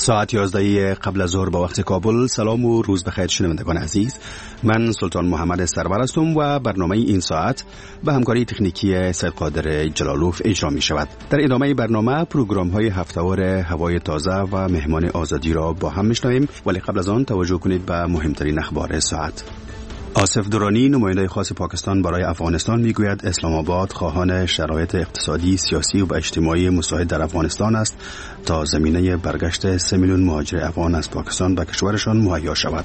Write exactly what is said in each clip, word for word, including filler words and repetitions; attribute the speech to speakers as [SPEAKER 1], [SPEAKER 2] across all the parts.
[SPEAKER 1] ساعت یازده قبل از ظهر به وقت کابل. سلام و روز بخیر شنوندگان عزیز. من سلطان محمد سرور هستم و برنامه این ساعت به همکاری تکنیکی سید قادر جلالوف اجرا می شود. در ادامه برنامه پروگرام های هفته‌وار هوای تازه و مهمان آزادی را با هم میشنویم، ولی قبل از آن توجه کنید به مهمترین اخبار ساعت. آصف درانی نماینده خاص پاکستان برای افغانستان میگوید اسلام آباد خواهان شرایط اقتصادی، سیاسی و اجتماعی مساعد در افغانستان است تا زمینه برگشت سه میلیون مهاجر افغان از پاکستان به کشورشان مهیا شود.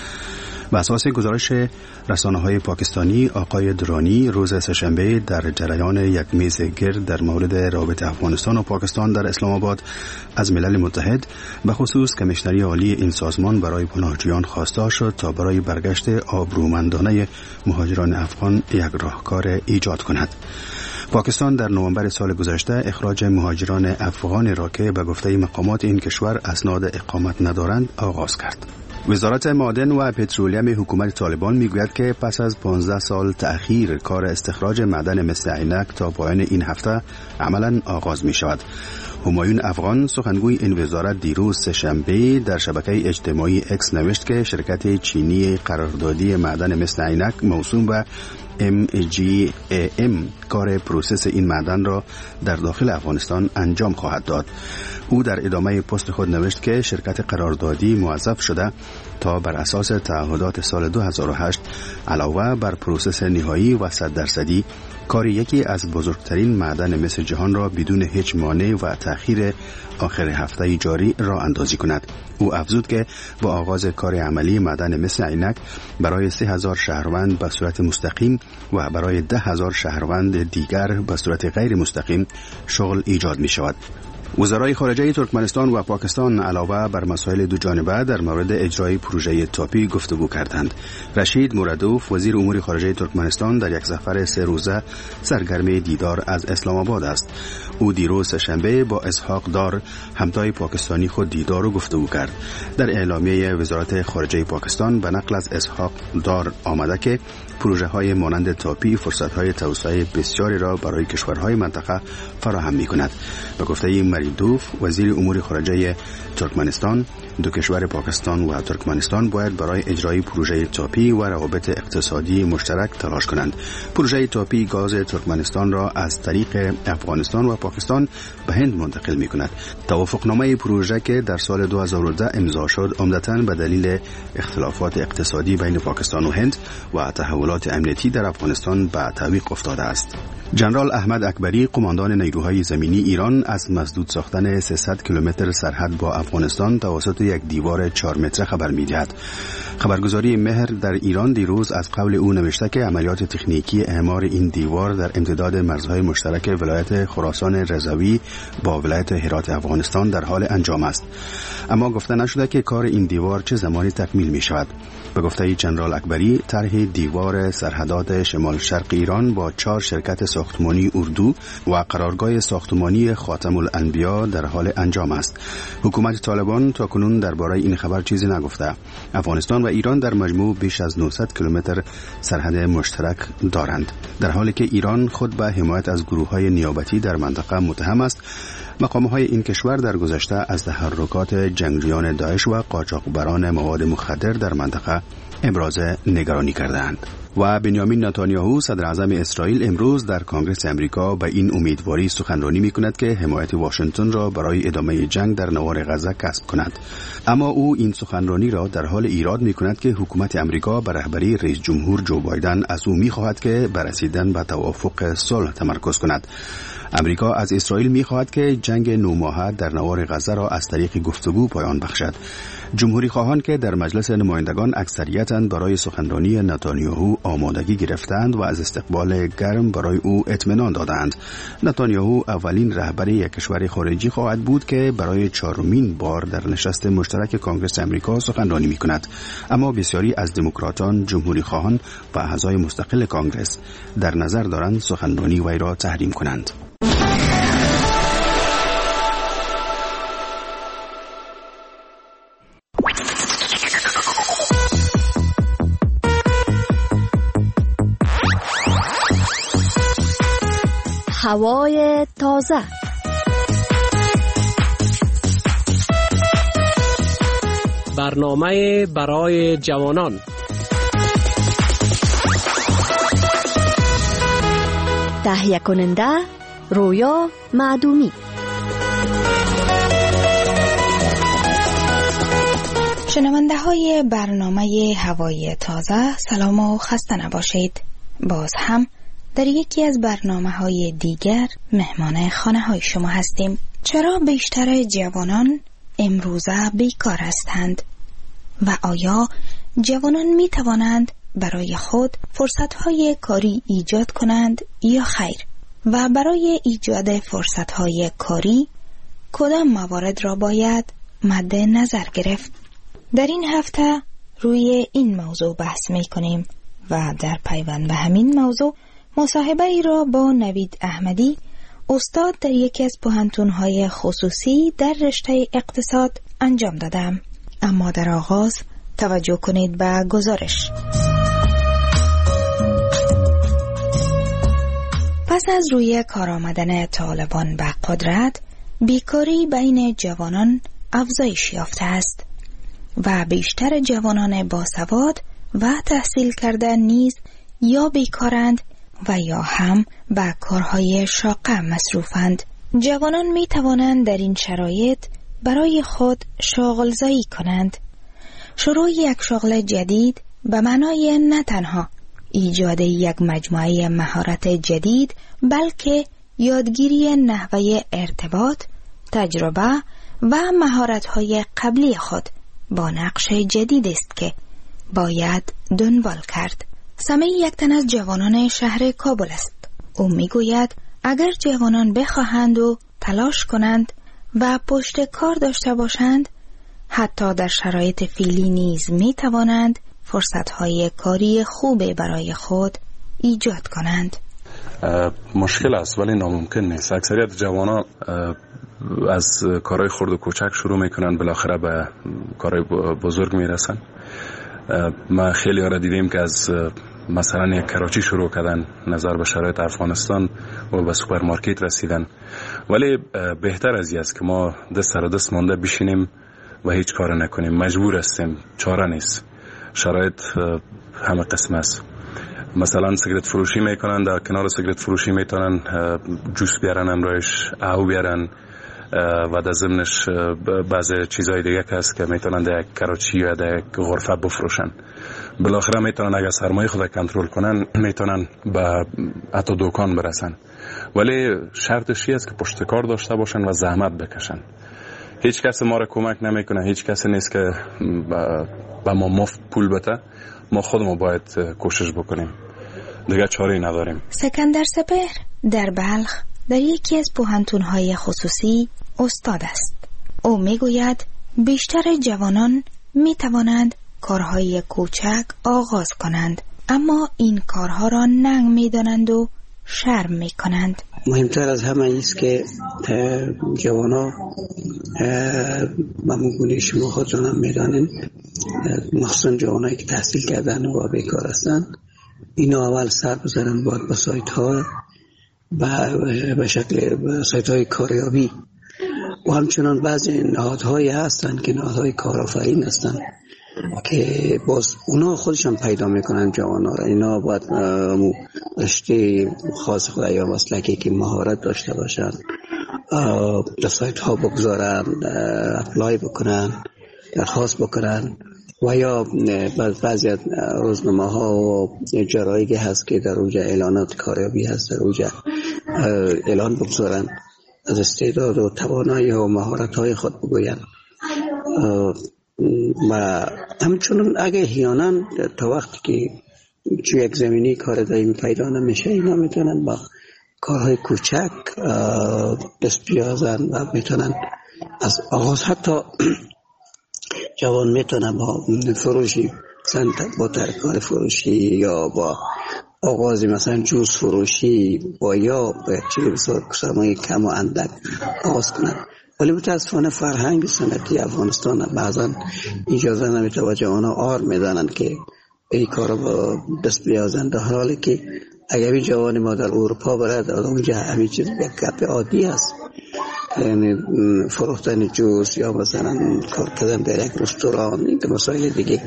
[SPEAKER 1] بر اساس گزارش رسانه‌های پاکستانی، آقای درانی روز سه‌شنبه در جریان یک میز گرد در مورد روابط افغانستان و پاکستان در اسلام آباد از ملل متحد به خصوص کمیشنری عالی این سازمان برای پناهجویان خواسته شد تا برای برگشت آبرومندانه مهاجران افغان یک راهکار ایجاد کند. پاکستان در نوامبر سال گذشته اخراج مهاجران افغان را که به گفته مقامات این کشور اسناد اقامت ندارند آغاز کرد. وزارت معادن و پترولیم حکومت طالبان میگوید که پس از پانزده سال تأخیر کار استخراج معدن مثل عینک تا پایان این هفته عملاً آغاز می شود. همایون افغان سخنگوی این وزارت دیروز سه‌شنبه در شبکه اجتماعی اکس نوشت که شرکت چینی قراردادی معدن مثل عینک موسوم به ام جی ای ام کار پروسس این معدن را در داخل افغانستان انجام خواهد داد. او در ادامه پست خود نوشت که شرکت قراردادی موظف شده تا بر اساس تعهدات سال دو هزار و هشت علاوه بر پروسس نهایی و صد درصدی کار یکی از بزرگترین معدن مس جهان را بدون هیچ مانع و تأخیر آخر هفته جاری راه اندازی کند. او افزود که با آغاز کار عملی معدن مس عینک برای سه هزار شهروند به صورت مستقیم و برای ده هزار شهروند دیگر به صورت غیر مستقیم شغل ایجاد می شود. وزرای خارجه ترکمنستان و پاکستان علاوه بر مسائل دو جانبه در مورد اجرای پروژه تاپی گفتگو کردند. رشید مرادوف وزیر امور خارجه ترکمنستان در یک سفر سه روزه سرگرم دیدار از اسلام آباد است. او دیروز شنبه با اسحاق دار همتای پاکستانی خود دیدار و گفتگو کرد. در اعلامیه وزارت خارجه پاکستان به نقل از اسحاق دار آمده که پروژه های مانند تاپی فرصت های توسعه بسیاری را برای کشورهای منطقه فراهم می کند. به گفته مریدوف وزیر امور خارجه ترکمنستان، دو کشور پاکستان و ترکمنستان باید برای اجرای پروژه تاپی و روابط اقتصادی مشترک تلاش کنند. پروژه تاپی گاز ترکمنستان را از طریق افغانستان و پاکستان به هند منتقل می کند. توافقنامه پروژه که در سال دو هزار و ده امضا شد عمدتاً به دلیل اختلافات اقتصادی بین پاکستان و هند و تحولات امنیتی در افغانستان به تعویق افتاده است. جنرال احمد اکبری قماندان نیروهای زمینی ایران از مسدود ساختن سیصد کیلومتر سرحد با افغانستان توسط یک دیوار چهار متره خبر می‌دهد. خبرگزاری مهر در ایران دیروز از قول او نوشته که عملیات تکنیکی اعمار این دیوار در امتداد مرزهای مشترک ولایت خراسان رضوی با ولایت هرات افغانستان در حال انجام است. اما گفته نشده که کار این دیوار چه زمانی تکمیل می شود. به گفته جنرال اکبری طرح دیوار سرحدات شمال شرق ایران با چهار شرکت ساختمانی اردو و قرارگاه ساختمانی خاتم الانبیا در حال انجام است. حکومت طالبان تاکنون درباره این خبر چیزی نگفته. افغانستان و ایران در مجموع بیش از نهصد کیلومتر سرحد مشترک دارند، در حالی که ایران خود به حمایت از گروه‌های نیابتی در منطقه متهم است. مقام‌های این کشور در گذشته از تحرکات جنگجویان داعش و قاچاقبران مواد مخدر در منطقه ابراز نگرانی کردند. و بنیامین نتانیاهو صدر اعظم اسرائیل امروز در کنگره امریکا به این امیدواری سخنرانی می‌کند که حمایت واشنگتن را برای ادامه جنگ در نوار غزه کسب کند. اما او این سخنرانی را در حال ایراد می‌کند که حکومت امریکا به رهبری رئیس جمهور جو بایدن از او می‌خواهد که بر رسیدن به توافق صلح تمرکز کند. امریکا از اسرائیل می‌خواهد که جنگ نوماهه در نوار غزه را از طریق گفتگو پایان بخشد. جمهوری خواهان که در مجلس نمایندگان اکثریتاً برای سخنرانی نتانیاهو آمادگی گرفتند و از استقبال گرم برای او اطمینان دادند. نتانیاهو اولین رهبر یک کشور خارجی خواهد بود که برای چهارمین بار در نشست مشترک کنگره امریکا سخنرانی می‌کند. اما بسیاری از دموکراتان، جمهوری خواهان و اعضای مستقل کنگره در نظر دارند سخنرانی وی را تحریم کنند.
[SPEAKER 2] هوای تازه. برنامه برای جوانان.
[SPEAKER 3] تهیه کننده رویا معدومی.
[SPEAKER 4] شنونده های برنامه هوای تازه، سلام و خسته نباشید. باز هم در یکی از برنامه های دیگر مهمان خانه های شما هستیم. چرا بیشتر جوانان امروزه بیکار هستند و آیا جوانان می توانند برای خود فرصت های کاری ایجاد کنند یا خیر؟ و برای ایجاد فرصت های کاری کدام موارد را باید مد نظر گرفت؟ در این هفته روی این موضوع بحث می کنیم و در پیوند به همین موضوع مصاحبه ای را با نوید احمدی، استاد در یکی از پوهنتون‌های خصوصی در رشته اقتصاد انجام دادم. اما در آغاز توجه کنید به گزارش. پس از روی کار آمدن طالبان به قدرت، بیکاری بین جوانان افزایش یافته است و بیشتر جوانان باسواد و تحصیل کرده نیز یا بیکارند و یا هم به کارهای شاقه مصروفند. جوانان می توانند در این شرایط برای خود شاغلزایی کنند. شروع یک شغل جدید به معنای نه تنها ایجاد یک مجموعه مهارت جدید، بلکه یادگیری نحوه ارتباط، تجربه و مهارت‌های قبلی خود با نقش جدید است که باید دنبال کرد. سمی یک تن از جوانان شهر کابل است. او میگوید اگر جوانان بخواهند و تلاش کنند و پشت کار داشته باشند، حتی در شرایط فعلی نیز می توانند فرصت‌های کاری خوب برای خود ایجاد کنند.
[SPEAKER 5] مشکل است ولی ناممکن نیست. اکثریت جوانان از کارهای خرد و کوچک شروع میکنن، بالاخره به کارهای بزرگ میرسن. ما خیلی ها را دیدیم که از مثلا یک کراچی شروع کردن، نظر به شرایط افغانستان و به سوپرمارکت رسیدن. ولی بهتر از این است که ما دست سر دست مانده بشینیم و هیچ کار نکنیم. مجبور هستیم، چاره نیست. شرایط همه قسم است. مثلا سیگرت فروشی میکنن، در کنار سیگرت فروشی میتونن جوس بیارن، امرایش او بیارن و در ضمنش بعضی چیزهای دیگه که هست که میتونن در یک کراچی یا در یک غرفه بفروشن. بالاخره میتونن اگر سرمایه خود کنترل کنن میتونن به حتی دکان برسن. ولی شرطش این است که پشت کار داشته باشن و زحمت بکشن. هیچ کس ما را کمک نمیکنه، هیچ کس نیست که به ما مفت پول بده. ما خودمون باید کوشش بکنیم، دیگه چاره‌ای نداریم.
[SPEAKER 4] سکندر سپهر در بلخ در یکی از پوهنتون‌های خصوصی استاد است. او میگوید بیشتر جوانان میتوانند کارهای کوچک آغاز کنند، اما این کارها را ننگ میدانند و شرم میکنند.
[SPEAKER 6] مهمتر از همه ایست که جوانا ممکنه شما خودتون هم میدانین، مخصوصا جوانایی که تحصیل کردن و بیکار هستن، اینا اول سر بزنن باید به سایت ها به شکل سایت های کاریابی و همچنان بعضی نهادهایی هستن که نهادهای کارآفرین هستن که باز اونا خودشان پیدا میکنن جوانا را. اینا باید رشته خاص خود یا مسلکی که مهارت داشته باشن در سایت ها بگذارن، اپلای بکنن، درخواست بکنن و یا بعضی از روزنامه ها و جرایدی هست که در اوجه اعلانات کاریابی هست، در اوجه اعلان بگذارن، از استعداد و توانایی و مهارت های خود بگوین. و همچنان اگه احیانا تا وقتی که چون یک زمینی کار دائمی پیدا نمیشه، اینا میتونن با کارهای کوچک دست بیازن و میتونن از آغاز، حتی جوان میتونن با فروشی مثلا با ترکار فروشی یا با آغاز مثلا جوس فروشی با یا با چیزی بسیار سرمایه کم و اندک آغاز کنن. ولی متاسفانه فرهنگ سنتی افغانستان بعضا اجازه نمیده و جوانا آر میدانند که این کار با دست بیازند، در حالی که اگر این جوان ما در اروپا برد اونجا همین چیز یک گپ عادی است. یعنی فروختن جوس یا مثلا کار کردن در یک رستوران، این که مسائل دیگه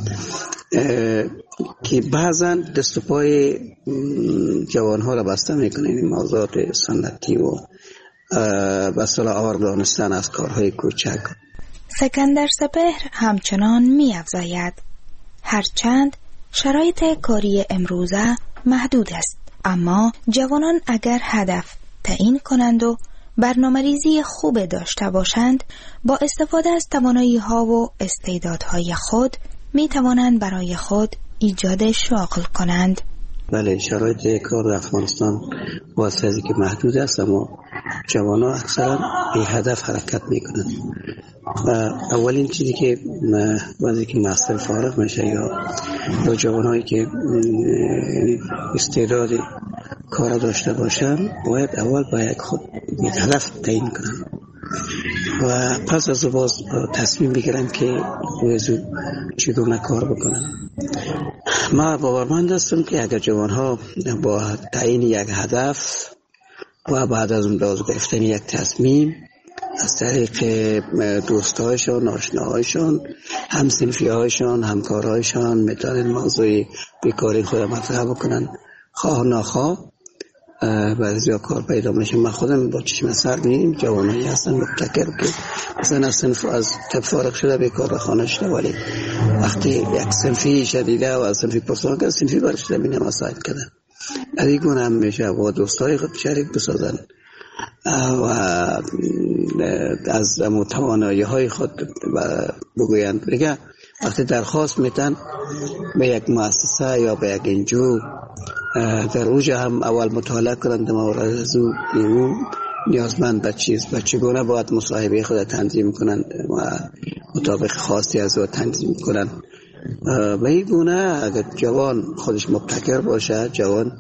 [SPEAKER 6] که بعضا دست و پای جوانها را بسته میکنه. این موضوعات سنتی و بسیار آور دانستن از کارهای کوچک.
[SPEAKER 4] سکندر سپهر همچنان می افزاید هرچند شرایط کاری امروزه محدود است، اما جوانان اگر هدف تعیین کنند و برنامه‌ریزی خوب داشته باشند، با استفاده از توانایی‌ها و استعدادهای خود می توانند برای خود ایجاد شغل کنند.
[SPEAKER 6] بله، شرایط کار در افغانستان واسه از که محدود است، اما جوانان اکثرا به هدف حرکت میکنند. و اولین چیزی که وقتی که محصل فارغ میشه یا یا جوانایی که استعداد کار داشته باشن، باید اول باید خود هدف تعیین کنند و پس از باز تصمیم بگیرن که ویزو چگونه کار بکنن. ما باورمند هستم که اگر جوانها با تعیین یک هدف و بعد از اون باز گرفتن یک تصمیم از طریق دوستایشان، آشناهایشان، همسنفیهایشان، همکارهایشان میتونن موضوع بیکاری خود مطرح بکنن، خواه ناخواه بعضی کار پیدا میشه. من خودم با چشم سر می‌بینم جوانایی هستن مبتکر که مثلا از صنف از طب فارغ شده بیکار خانه شده، ولی وقتی یک صنفی شدیده و از صنفی پرسان کرد صنفی برش بینه مساعد کردن. از این گونه هم میشه با دوستای خود شریک بسازن و از توانایی های خود بگویند. دیگه وقتی درخواست میتن به یک مؤسسه یا به یک انجو، در اوجه هم اول مطالعه کنند مورد از او نیازمند به چیز و چگونه باید مصاحبه خود تنظیم کنند و مطابق خواستی از او تنظیم کنند. و این گونه اگر جوان خودش مبتکر باشه، جوان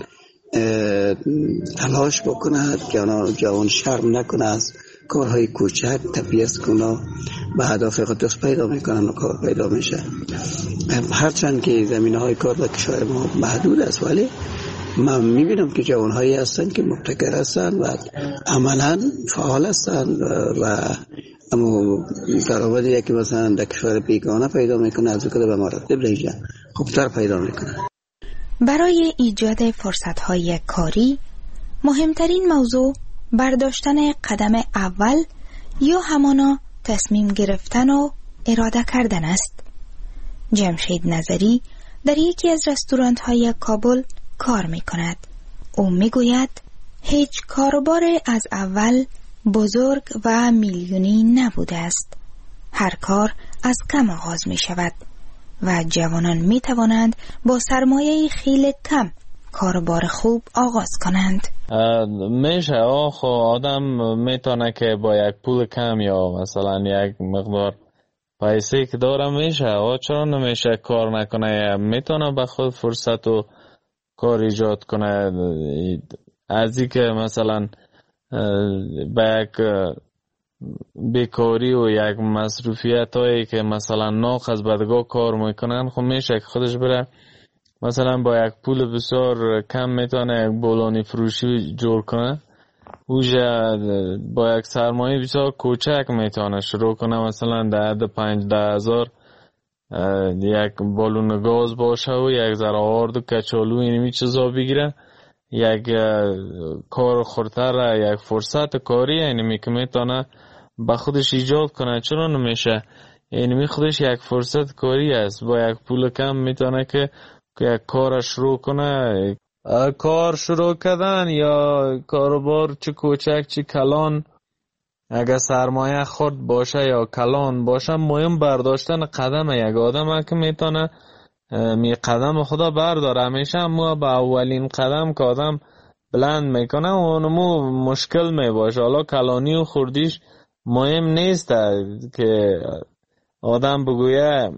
[SPEAKER 6] تلاش بکنه، جوان شرم نکنه از کارهای کوچک، تبعیض کنه، به هدف خود دست پیدا میکنن و کار پیدا میشه. هرچند که زمینه های کار در کشور ما محدود است، ولی من میبینم که جوانهایی هستن که مبتکر هستن و عملا فعال هستن و اما درآمدی یکی مثلا در کشور بیگانه پیدا میکنه از که به مراتب دیگه خوبتر پیدا میکنه.
[SPEAKER 4] برای ایجاد فرصت‌های کاری مهمترین موضوع برداشتن قدم اول یا همانا تصمیم گرفتن و اراده کردن است. جمشید نظری در یکی از رستوران‌های کابل کار می‌کند. او می‌گوید هیچ کاروبار از اول بزرگ و میلیونی نبوده است. هر کار از کم آغاز می‌شود و جوانان می‌توانند با سرمایه خیلی کم کاروبار خوب آغاز کنند.
[SPEAKER 7] میشه آخو آدم میتونه که با یک پول کم یا مثلا یک مقدار پیسه که داره میشه، آه چرا نمیشه کار نکنه؟ میتونه به خود فرصت و کار ایجاد کنه. از این که مثلا به یک بیکاری و یک مصروفیت هایی که مثلا ناخ از بدگاه کار میکنن، خب میشه که خودش بره مثلا با یک پول بسیار کم میتونه یک بولانی فروشی جور کنه. اوجه با یک سرمایه بسیار کوچک میتونه شروع کنه، مثلا ده ده پنج ده هزار یک بالون گاز باشه و یک ذره آرد و کچالو اینمی چیزا بگیره، یک کار خورتر، یک فرصت کاری اینمی که میتونه با خودش ایجاد کنه. چرا نمیشه؟ اینمی خودش یک فرصت کاری است. با یک پول کم میتونه که یک کار شروع کنه. کار شروع کردن یا کاروبار چه کوچک چه کلان، اگر سرمایه خرد باشه یا کلان باشه، مهم برداشتن قدم یک آدم که میتونه می قدم خدا برداره. همیشه ما با اولین قدم که آدم بلند میکنه اونمو مشکل میباشه. حالا کلانی و خردیش مهم نیست که آدم بگویه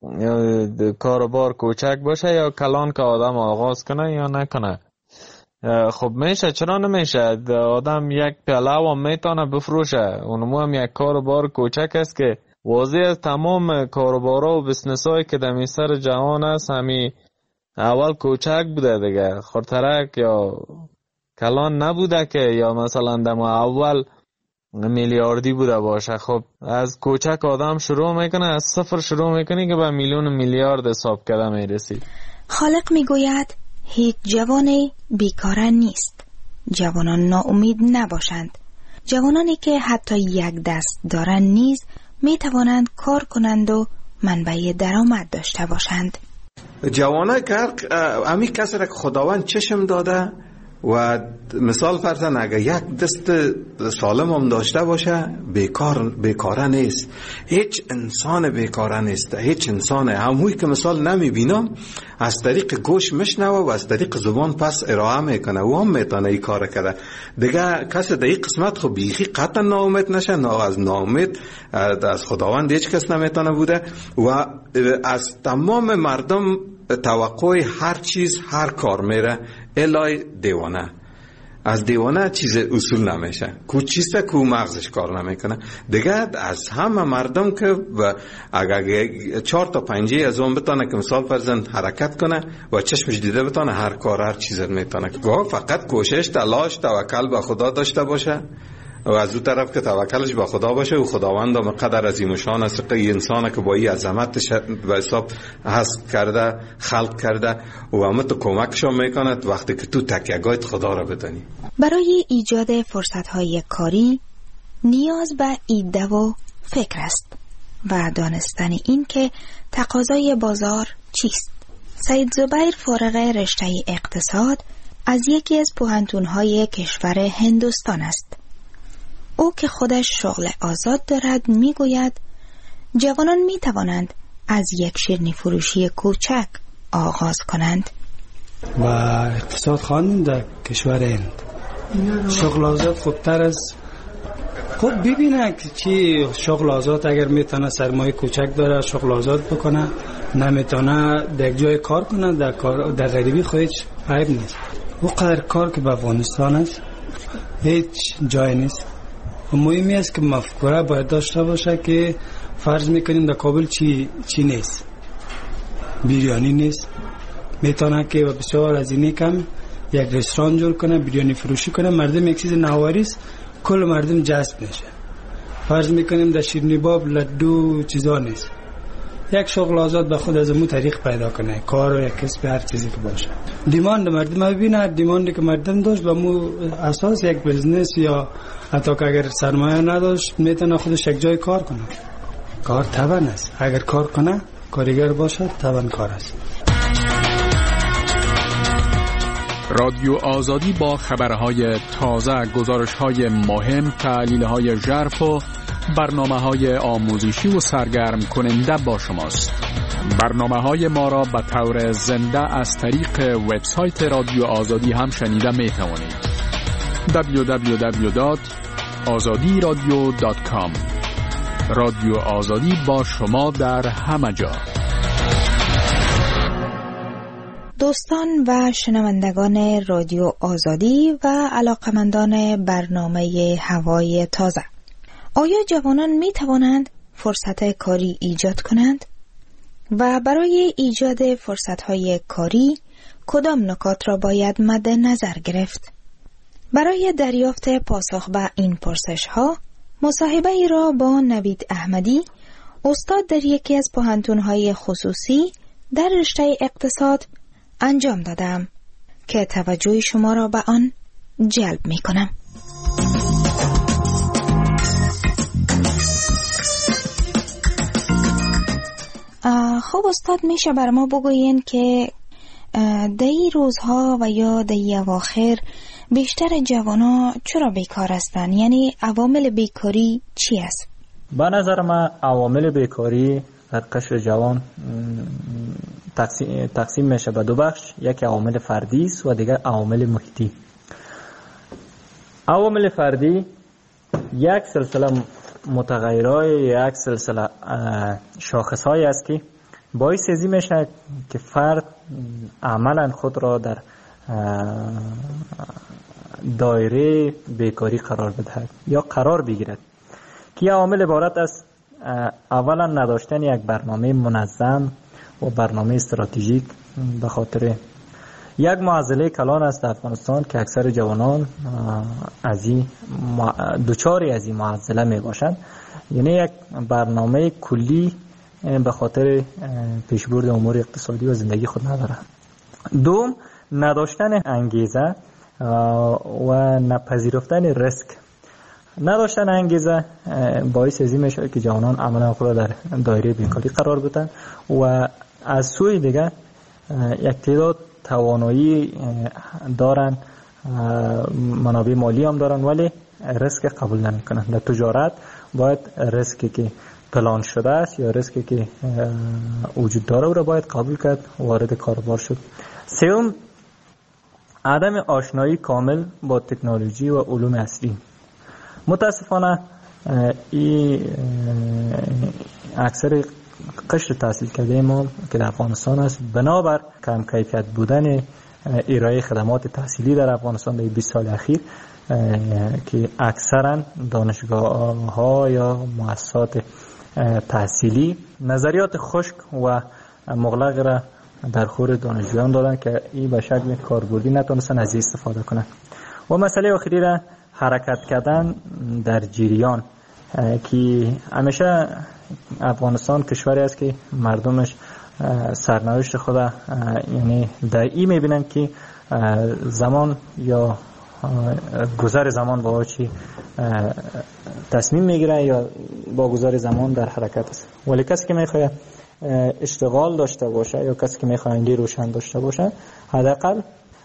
[SPEAKER 7] کاروبار کوچک باشه یا کلان که آدم آغاز کنه یا نکنه. خب میشه، چرا نمیشه؟ آدم یک پیاله و میتونه بفروشه، اونمو هم یک کاروبار کوچک است که واضح از تمام کاروبارا و بسنس هایی که در سر جهان است همی اول کوچک بوده دیگه، خورترک یا کلان نبوده که، یا مثلا در اول میلیاردی بوده باشه. خب از کوچک آدم شروع میکنه، از صفر شروع میکنه که به میلیون میلیارد حساب کرده میرسید.
[SPEAKER 4] خالق میگوید هیچ جوانی بیکار نیست. جوانان ناامید نباشند. جوانانی که حتی یک دست دارند نیز میتوانند کار کنند و منبع درآمد داشته باشند.
[SPEAKER 8] جوانای که همی کسی را که خداوند چشم داده و مثال فرزن اگر یک دست سالم هم داشته باشه بیکار بیکاره نیست. هیچ انسان بیکاره نیست. هیچ انسان هموی که مثال نمیبینم از طریق گوش میشنوه و از طریق زبان پس ارائه میکنه و هم میتونه این کار کرده. دیگه کسی در این قسمت خب بیخی قطعا ناامید نشه. نه از ناامید از خداوند هیچ کس نمیتونه بوده و از تمام مردم توقع هر چیز هر کار میره الای دیوانه. از دیوانه چیز اصول نمیشه. کو چیسته کو مغزش کار نمیکنه. دیگه از همه مردم که اگر چهار تا پنجه از اون بتانه که مثال فرزند حرکت کنه و چشمش دیده بتانه هر کار هر چیز میتونه. گاه فقط کوشش تلاش توکل به خدا داشته باشه و از دو طرف که توکلش به خدا باشه و خداوند هم قدر عظیم شان است که انسان که با این عظمتش به حساب هست کرده خلق کرده و همه تو کمکشون میکنه وقتی که تو تکیه‌گاهت خدا را بدانی.
[SPEAKER 4] برای ایجاد فرصت‌های کاری نیاز به ایده و فکر است و دانستن این که تقاضای بازار چیست. سید زبیر فارغ رشته اقتصاد از یکی از پوهنتون‌های کشور هندوستان است. او که خودش شغل آزاد دارد میگوید جوانان می توانند از یک شیرینی فروشی کوچک آغاز کنند.
[SPEAKER 9] و اقتصاد خواندم در کشور هند. شغل آزاد خوبتر از خود ببینه که چی شغل آزاد اگر میتونه سرمایه کوچک داره شغل آزاد بکنه، نمیتونه در جای کار کنه در کار در غریبی خودش عیب نیست. او قدر کار که به افغانستان است هیچ جای نیست. مهمی است که مفکوره باید داشته باشه که فرض میکنیم در کابل چی چی نیست، بیریانی نیست، میتونه که بسیار از اینی کم یک رستوران جور کنه، بیریانی فروشی کنه، مردم یک چیز نواری است کل مردم جذب نشه. فرض میکنیم در شیرینی باب لدو چیزا نیست. یک شغل آزاد به خود از مو طریق پیدا کنه، کار و یک کسب هر چیزی که باشه. دیماند مردم ببینه، دیماندی که مردم داشت به مو اساس یک بزنس یا حتی که اگر سرمایه نداشت میتونه خودش یک جای کار کنه. کار توان است. اگر کار کنه کارگر باشد توان کار است.
[SPEAKER 10] رادیو آزادی با خبرهای تازه، گزارش‌های مهم، تحلیل‌های ژرف و برنامه‌های آموزشی و سرگرم کننده با شماست. برنامه‌های ما را به طور زنده از طریق وبسایت رادیو آزادی هم شنیده می‌توانید. دبلیو دبلیو دبلیو دات آزادی رادیو دات کام. رادیو آزادی با شما در همه جا.
[SPEAKER 4] دوستان و شنوندگان رادیو آزادی و علاقمندان برنامه هوای تازه، آیا جوانان می توانند فرصت کاری ایجاد کنند؟ و برای ایجاد فرصت‌های کاری کدام نکات را باید مد نظر گرفت؟ برای دریافت پاسخ به این پرسش‌ها مصاحبه ای را با نوید احمدی، استاد در یکی از پوهنتون‌های خصوصی در رشته اقتصاد انجام دادم که توجه شما را به آن جلب می کنم. خب استاد، میشه بر ما بگوین که در این روزها و یا در این اواخر بیشتر جوانا چرا بیکار هستند؟ یعنی عوامل بیکاری چی است؟
[SPEAKER 11] به نظر من عوامل بیکاری در قشر جوان تقسیم, تقسیم میشه به دو بخش. یک عوامل فردی است و دیگر عوامل محیطی. عوامل فردی یک سلسله متغیرهای، یک سلسله شاخصهایی است که باعث ازی میشه که فرد عملا خود را در دایره بیکاری قرار بدهد یا قرار بگیرد، که عوامل عبارت است اولا نداشتن یک برنامه منظم و برنامه استراتژیک، به خاطر یک معضله کلان است در افغانستان که اکثر جوانان از این دوچاری از این معضله می باشند. یعنی یک برنامه کلی به خاطر پیشبرد امور اقتصادی و زندگی خود ندارند. دوم، نداشتن انگیزه و نپذیرفتن ریسک. نداشتن انگیزه باعث ازی میشه که جوانان عملا خود در دایره بیکاری قرار بدن و از سوی دیگه یک تعداد توانایی دارن، منابع مالی هم دارن ولی ریسک قبول نمیکنن. در تجارت باید ریسکی که پلان شده است یا ریسکی که وجود داره او را باید قبول کرد، وارد کاروبار شد. سوم، عدم آشنایی کامل با تکنولوژی و علوم اصلی. متاسفانه این اکثر قشر تحصیل کرده ما که در افغانستان است بنابر کم کیفیت بودن ارائه خدمات تحصیلی در افغانستان در بیست سال اخیر که اکثرا دانشگاه ها یا مؤسسات تحصیلی نظریات خشک و مغلق را در خور دانشجویان دادن که این به شکل کاربردی نتونستن از این استفاده کنن. و مسئله آخری را حرکت کردن در جریان که همیشه افغانستان کشوری است که مردمش سرنوشت خود یعنی در این میبینن که زمان یا گذر زمان با چی تصمیم میگیره یا با گذر زمان در حرکت است. ولی کسی که میخواد اشتغال داشته باشه یا کسی که میخواد ایندی روشن داشته باشه حداقل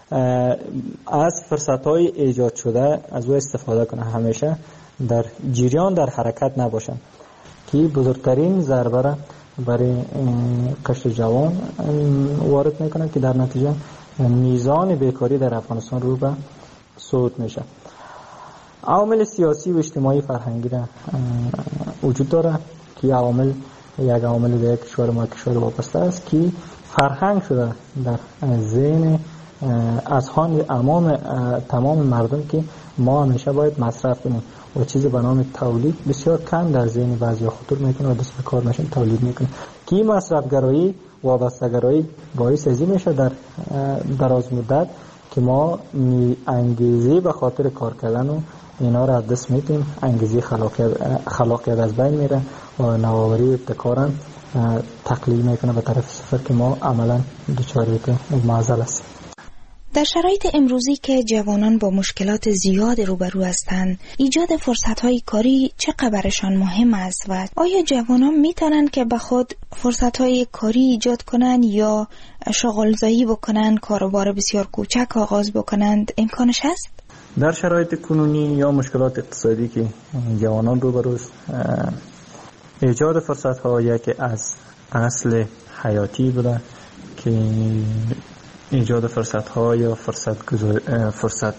[SPEAKER 11] از فرصت‌های ایجاد شده از او استفاده کنه، همیشه در جریان در حرکت نباشن که بزرگترین ضربه را برای قشر جوان وارد میکنه که در نتیجه میزان بیکاری در افغانستان رو به صعود میشه. عوامل سیاسی و اجتماعی فرهنگی را وجود داره که عوامل یک عامل به کشور ما کشور وابسته است که فرهنگ شده در ذهن اذهان امام تمام مردم که ما همیشه باید مصرف کنیم و چیزی به نام تولید بسیار کم در ذهن بعضیا خطور میکنه و دست به کار میشن تولید میکنه که این مصرفگرایی وابستگرایی باعث ازی میشه در دراز مدت که ما انگیزه به خاطر کار کردن و اینا را از دست میدیم، انگیزه خلاقیت خلاقیت از بین میره و نوآوری و ابتکار تقلیل میکنه به طرف صفر که ما عملا دچار معضل هستیم.
[SPEAKER 4] در شرایط امروزی که جوانان با مشکلات زیاد روبرو هستند، ایجاد فرصت‌های کاری چقدر برشان مهم است و آیا جوانان میتونن که به خود فرصت‌های کاری ایجاد کنن یا شغل‌زایی بکنن، کاروبار بسیار کوچک آغاز بکنند، امکانش هست؟
[SPEAKER 11] در شرایط کنونی یا مشکلات اقتصادی که جوانان روبرو است، ایجاد فرصت‌ها یکی از اصل حیاتی بوده که ایجاد فرصت‌ها یا فرصت گذار... فرصت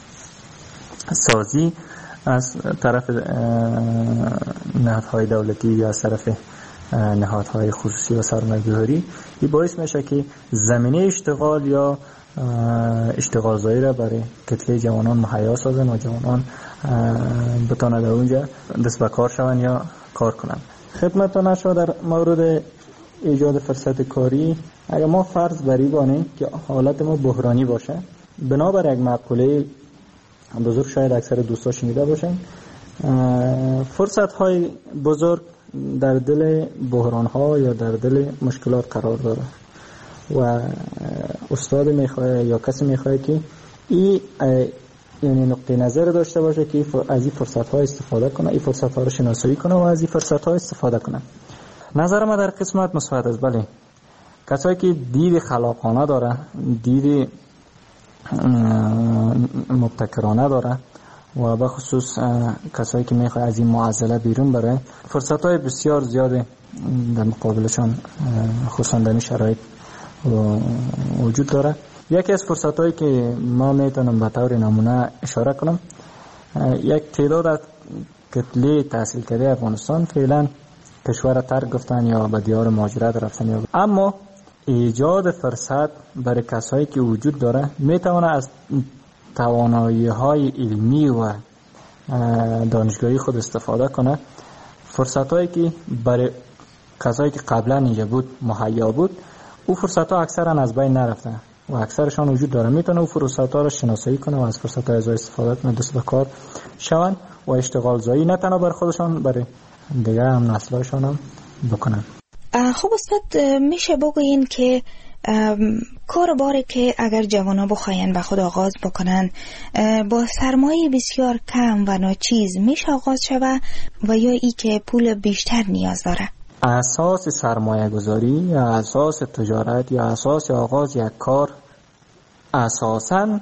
[SPEAKER 11] سازی از طرف نهادهای دولتی یا از طرف نهادهای خصوصی و سرمایه‌گذاری این باعث میشه که زمینه اشتغال یا اشتغال زایی را برای کتله جوانان مهیا سازن و جوانان بتانه در اونجا دست به کار شون یا کار کنن. خدمتتان شد در مورد ایجاد فرصت کاری، اگر ما فرض بری بانیم که حالت ما بحرانی باشه، بنابر یک مقوله بزرگ شاید اکثر دوستا شنیده باشن، فرصت های بزرگ در دل بحران ها یا در دل مشکلات قرار داره و استاد میخواه یا کسی میخواه که این یعنی نقطه نظر داشته باشه که از این فرصت ها استفاده کنه، این فرصت ها رو شناسایی کنه و از این فرصت ها استفاده کنه. نظر ما در قسمت مثبت است. بله، کسایی که دید خلاقانه داره، دید مبتکرانه داره و به خصوص کسایی که میخواد از این معضله بیرون بره، فرصت های بسیار زیاده در مقابلشان خصوصا در این شرایط وجود داره. یکی از فرصت هایی که ما میتونم به طور نمونه اشاره کنم، یک تعداد از کتله تحصیل کرده افغانستان فعلا کشور ترک گفتن یا به دیار مهاجرت رفتن یا اما ایجاد فرصت برای کسایی که وجود داره میتونه از توانایی‌های علمی و دانشگاهی خود استفاده کنه. فرصت‌هایی که برای کسایی که قبلا اینجا بود مهیا بود، او فرصت‌ها اکثرا از بین نرفته. و اکثرشان وجود داره. میتونه او فرصت ها را شناسایی کنه و از فرصت های ازای استفاده کنه، دست به کار شون و اشتغال زایی نه تنها بر خودشان، برای دیگه هم نسلشان هم بکنن.
[SPEAKER 4] خب استاد میشه بگوین که کار باره که اگر جوانا بخواین به خود آغاز بکنن با سرمایه بسیار کم و ناچیز میشه آغاز شوه و یا ای که پول بیشتر نیاز داره؟
[SPEAKER 11] اساس سرمایه گذاری یا اساس تجارت یا اساس آغاز یک کار اساساً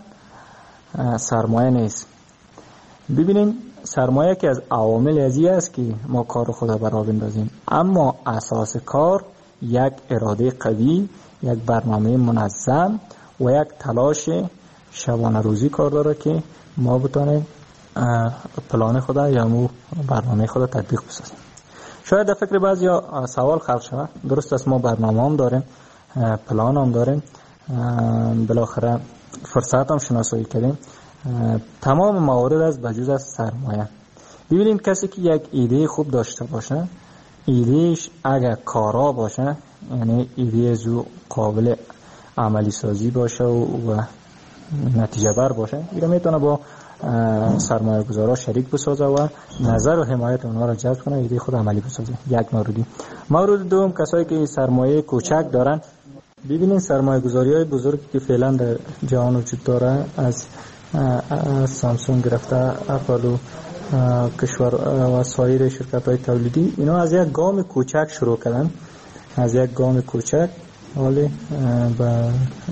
[SPEAKER 11] سرمایه نیست. ببینین سرمایه که از عوامل ازی است که ما کار خود برا بندازیم، اما اساس کار یک اراده قوی، یک برنامه منظم و یک تلاش شبانه روزی کار داره که ما بتونیم پلان خود یا مو برنامه خود تطبیق بسازیم. شاید در فکر بعضی ها سوال خلق شود، درست است ما برنامه هم داریم، پلان هم داریم، بالاخره فرصت هم شناسایی کردیم، تمام موارد از بجز از سرمایه. ببینیم کسی که یک ایده خوب داشته باشه، ایدهش اگر کارا باشه، یعنی ایده زو قابل عملی سازی باشه و, و نتیجه بر باشه، ایده میتونه با سرمایه گذارا شریک بسازه و نظر و حمایت اونها را جذب کنه، ایده خود عملی بسازه. یک موردی. مورد دوم، کسایی که سرمایه کوچک دارن، ببینین سرمایه گذاری های بزرگی که فعلا در جهان وجود داره، از سامسونگ گرفته اپل و کشور و سایر شرکت های تولیدی، اینا از یک گام کوچک شروع کردن، از یک گام کوچک حالی با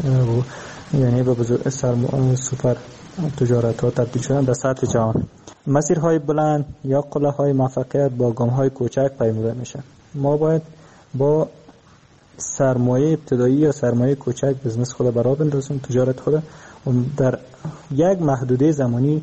[SPEAKER 11] یعنی به بزرگ سوپر تجارت ها تبدیل شدن در سطح جهان. مسیرهای بلند یا قله های موفقیت با گام های کوچک پیموده میشه. ما باید با سرمایه ابتدایی یا سرمایه کوچک بزنس خود برا بندازیم، تجارت خود در یک محدوده زمانی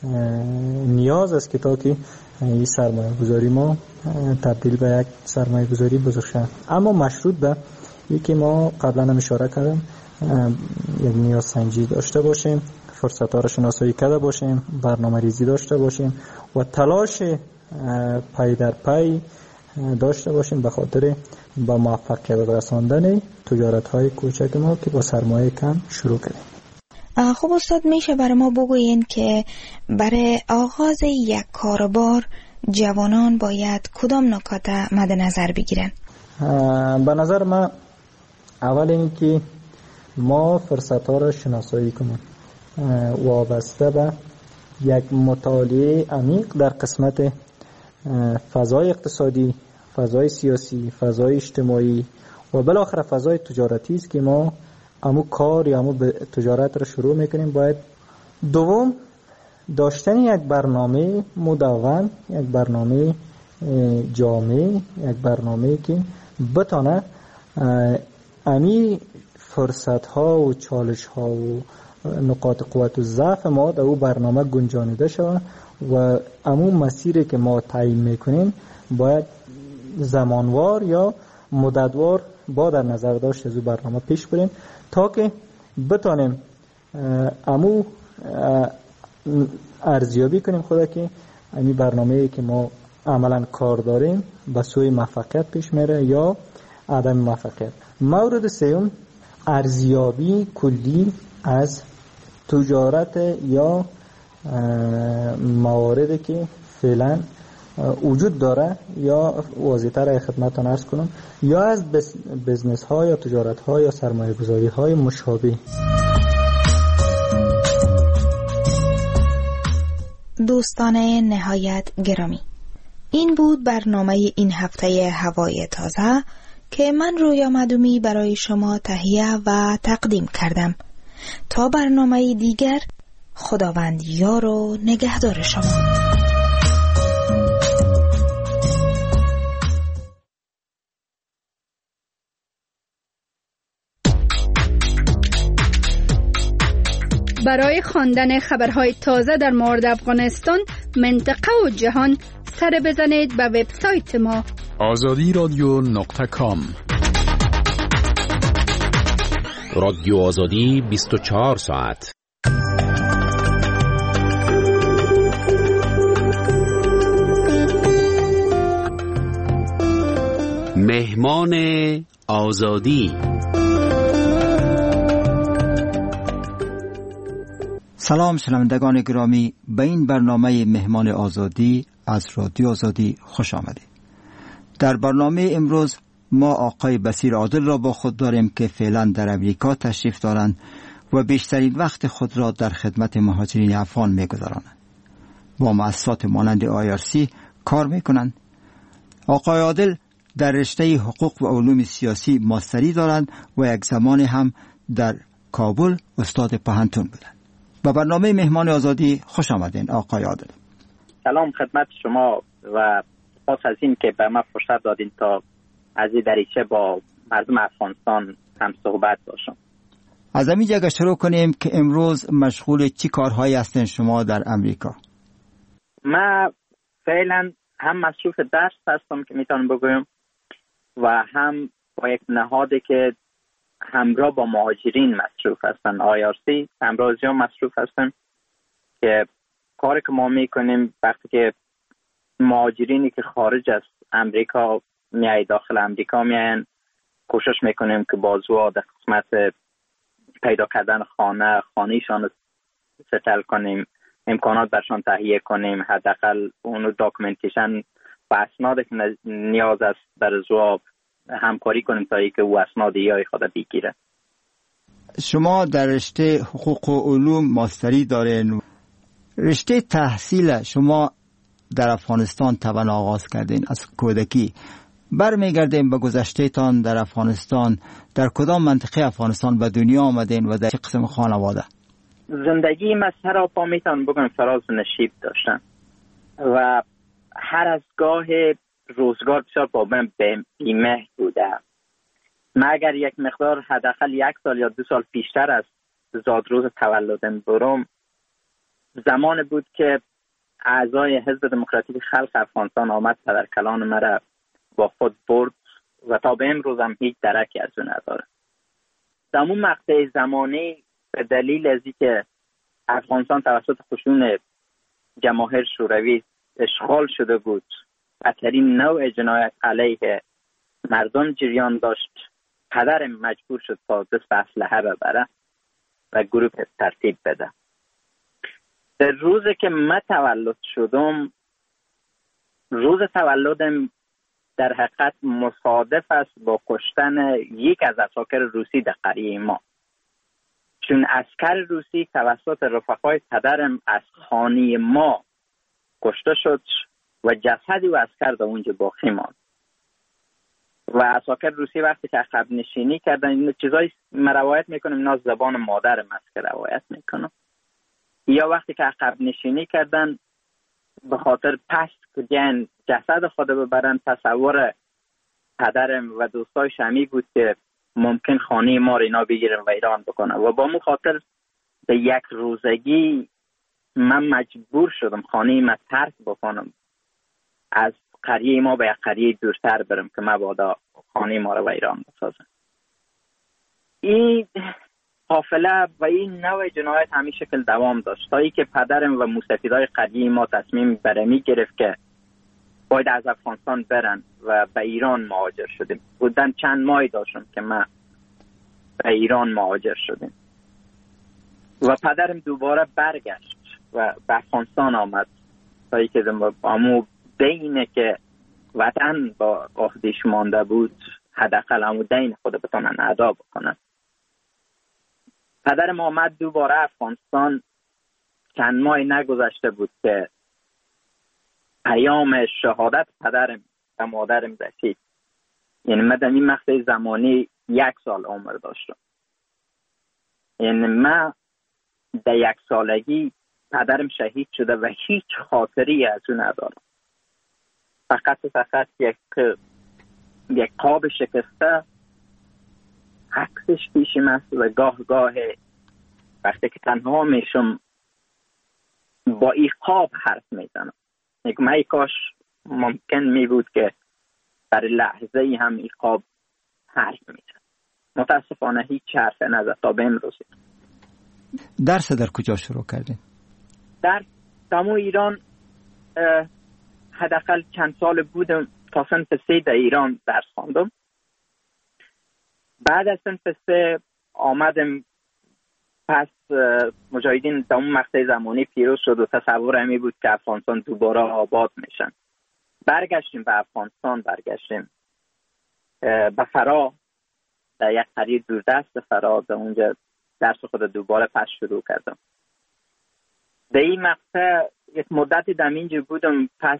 [SPEAKER 11] نیاز است که تا که این سرمایه گذاری ما تبدیل به یک سرمایه گذاری بزرگ شد. اما مشروط به یکی ما قبلا هم اشاره کردم، یک نیاز سنجی داشته باشیم، فرصت ها را شناسایی کرده باشیم، برنامه ریزی داشته باشیم و تلاش پای در پای داشته باشیم به خاطر با موفقیت رساندن تجارت های کوچک ما که با سرمایه کم شروع کردیم.
[SPEAKER 4] خب استاد میشه برای ما بگوین که برای آغاز یک کاروبار جوانان باید کدام نکات مد نظر بگیرن؟
[SPEAKER 11] به نظر من اول این که ما فرصت ها را شناسایی کنیم وابسته به یک مطالعه عمیق در قسمت فضای اقتصادی، فضای سیاسی، فضای اجتماعی و بالاخره فضای تجارتی است که ما امو کار یا امو تجارت را شروع میکنیم. باید دوم داشتن یک برنامه مدون، یک برنامه جامع، یک برنامه که بتانه امی فرصت ها و چالش ها و نقاط قوت و ضعف ما در او برنامه گنجانیده شود و امو مسیری که ما تعیین میکنیم باید زمانوار یا مدتوار با در نظر داشت از او برنامه پیش بریم تا که بتانیم امو ارزیابی کنیم خدا که امی برنامه‌ای که ما عملا کار داریم به سوی موفقیت پیش میره یا عدم موفقیت. مورد سوم ارزیابی کلی از تجارت یا مواردی که فعلا وجود داره یا واضح‌تر خدمتتون عرض کنم، یا از بزنس ها یا تجارت ها یا سرمایه گذاری های مشابه.
[SPEAKER 4] دوستان نهایت گرامی، این بود برنامه این هفته هوای تازه که من رویا مدومی برای شما تهیه و تقدیم کردم. تا برنامه دیگر، خداوند یار و نگهدار شما.
[SPEAKER 12] برای خواندن خبرهای تازه در مورد افغانستان، منطقه و جهان، سر بزنید به وبسایت ما
[SPEAKER 10] آزادی رادیو نقطه کام.
[SPEAKER 13] رادیو آزادی بیست و چهار ساعت. مهمان آزادی.
[SPEAKER 14] سلام شنوندگان گرامی، به این برنامه مهمان آزادی از رادیو آزادی خوش آمدید. در برنامه امروز ما آقای بصیر عادل را با خود داریم که فعلا در امریکا تشریف دارند و بیشترین وقت خود را در خدمت مهاجرین افغان می‌گذرانند. با مؤسسات مانند آی آر سی کار می‌کنند. آقای عادل در رشته حقوق و علوم سیاسی ماستری دارند و یک زمان هم در کابل استاد پهنتون بودند. با برنامه مهمان آزادی خوش آمدین آقای عادل.
[SPEAKER 15] سلام خدمت شما و پاس از این که به من فرصت دادین تا از این دریچه با مردم افغانستان هم صحبت باشم.
[SPEAKER 14] از همین جگه شروع کنیم که امروز مشغول چی کارهایی هستین شما در امریکا؟
[SPEAKER 15] من فعلا هم مصروف درس هستم که میتونم بگویم و هم با یک نهادی که همراه با مهاجرین مصروف هستن، آی آر سی همراه زیاد مصروف هستن که کاری که ما میکنیم وقتی که مهاجرینی که خارج از امریکا میای داخل امریکا میاین، کوشش میکنیم که بازوها در قسمت پیدا کردن خانه خانهشان ستل کنیم، امکانات برشان تهیه کنیم، حداقل اونو داکومنتیشن و اسنادی که نیاز است در زواب همکاری کنیم تا اینکه او اسناد یا خود بگیره.
[SPEAKER 14] شما در رشته حقوق و علوم ماستری دارین. رشته تحصیل شما در افغانستان توان آغاز کردین از کودکی. برمیگردیم به گذشته تان در افغانستان. در کدام منطقه افغانستان به دنیا آمدین و در چه قسم خانواده؟
[SPEAKER 15] زندگی من سراپا میتونم بگم فراز و نشیب داشتم و هر از گاه روزگار بسیار با من بیمه بوده. من اگر یک مقدار حداقل یک سال یا دو سال پیشتر از زاد روز تولدم برم، زمان بود که اعضای حزب دموکراتیک خلق افغانستان آمد پدر کلان مرا با خود برد و تا به امروز هم هیچ درکی از اون نداره. در اون مقطع زمانی به دلیل از اینکه افغانستان توسط خشون جماهیر شوروی اشغال شده بود، بدترین نوع جنایت علیه مردم جریان داشت، پدرم مجبور شد تا دست اسلحه ببره و گروه ترتیب بده. در روزی که من تولد شدم، روز تولدم در حقیقت مصادف است با کشتن یک از عساکر روسی در قریه ما، چون عسکر روسی توسط رفقای پدرم از خانه ما کشته شد و جسدی و عسکر در اونجا باقی ماند و عساکر روسی وقتی که عقب نشینی کردن، این چیزایی من روایت میکنم، اینا زبان مادرم است که روایت میکنم، یا وقتی که عقب نشینی کردن به خاطر پست کجن جسد خود ببرن، تصور پدرم و دوستای شمی بود که ممکن خانه ما رو اینا بگیرن و ایران بکنن و با مو خاطر به یک روزگی من مجبور شدم خانه ما ترک بکنم، از قریه ما به یک قریه دورتر برم که مبادا خانه ما رو و ایران بسازم. این حافله و این نوع جنایت همین شکل دوام داشت تا ای که پدرم و موسفیدای قریه ما تصمیم برمی گرفت که باید از افغانستان برن و به ایران مهاجر شدیم. بودن چند ماهی داشتم که من به ایران مهاجر شدیم و پدرم دوباره برگشت و به افغانستان آمد تا ای که امو دینه که وطن با عهدش مانده بود، حداقل امو دین خود بتونن ادا بکنن. پدرم آمد دوباره افغانستان، چند ماهی نگذشته بود که پیام شهادت پدرم و مادرم رسید. یعنی من در این مقطع زمانی یک سال عمر داشتم. یعنی من در یک سالگی پدرم شهید شده و هیچ خاطری از اون ندارم. فقط فقط یک یک قاب شکسته عکسش پیشم است و گاه گاه وقتی که تنها میشم با این قاب حرف میزنم. یک مای کاش ممکن می بود که در لحظه ای هم این قاب حرف میزن. متاسفانه هیچ حرف نزد تا به امروز.
[SPEAKER 14] درس در کجا شروع کردین؟
[SPEAKER 15] در تمام ایران حداقل چند سال بودم، تا صنف سه در ایران درس خواندم. بعد از صنف سه آمدم پس مجاهدین در اون مقطع زمانی پیروز شد و تصور همی بود که افغانستان دوباره آباد میشن. برگشتیم به افغانستان، برگشتیم به فرا، در یک قریه دوردست فرا، به اونجا درس خود دوباره پس شروع کردم. در این مقطع یک مدتی در اینجا بودم. پس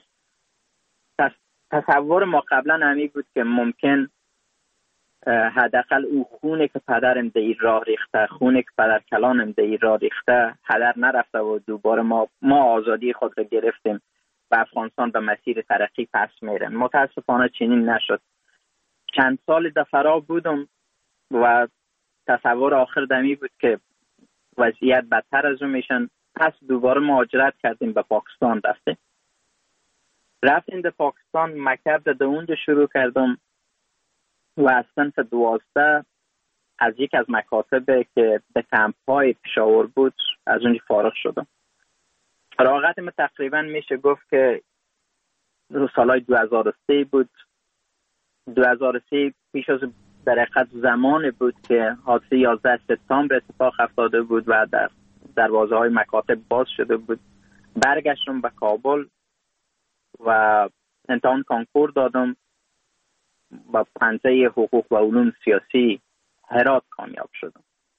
[SPEAKER 15] تصور ما قبلا همی بود که ممکن حداقل او خونه که پدرم در این راه ریخته، خونه که پدر کلانم در این راه ریخته هدر نرفته و دوباره ما ما آزادی خود را گرفتیم و افغانستان به مسیر ترقی پس میرن. متاسفانه چنین نشد. چند سال در فرا بودم و تصور آخر دمی بود که وضعیت بدتر از اون میشن. پس دوباره مهاجرت کردیم، به پاکستان رفتیم. رفتیم در پاکستان، مکتب در اونجا شروع کردم و از صنف دوازده از یک از مکاتب که به کمپ های پشاور بود از اونجا فارغ شدم. فراغت من تقریبا میشه گفت که سالهای دو هزار و سه بود. دو هزار و سه پیش از در حقیقت زمان بود که حادثه یازده سپتامبر اتفاق افتاده بود و در دروازه های مکاتب باز شده بود. برگشتم به کابل و امتحان کانکور دادم و پنجه حقوق و علوم سیاسی هرات کامیاب شدم.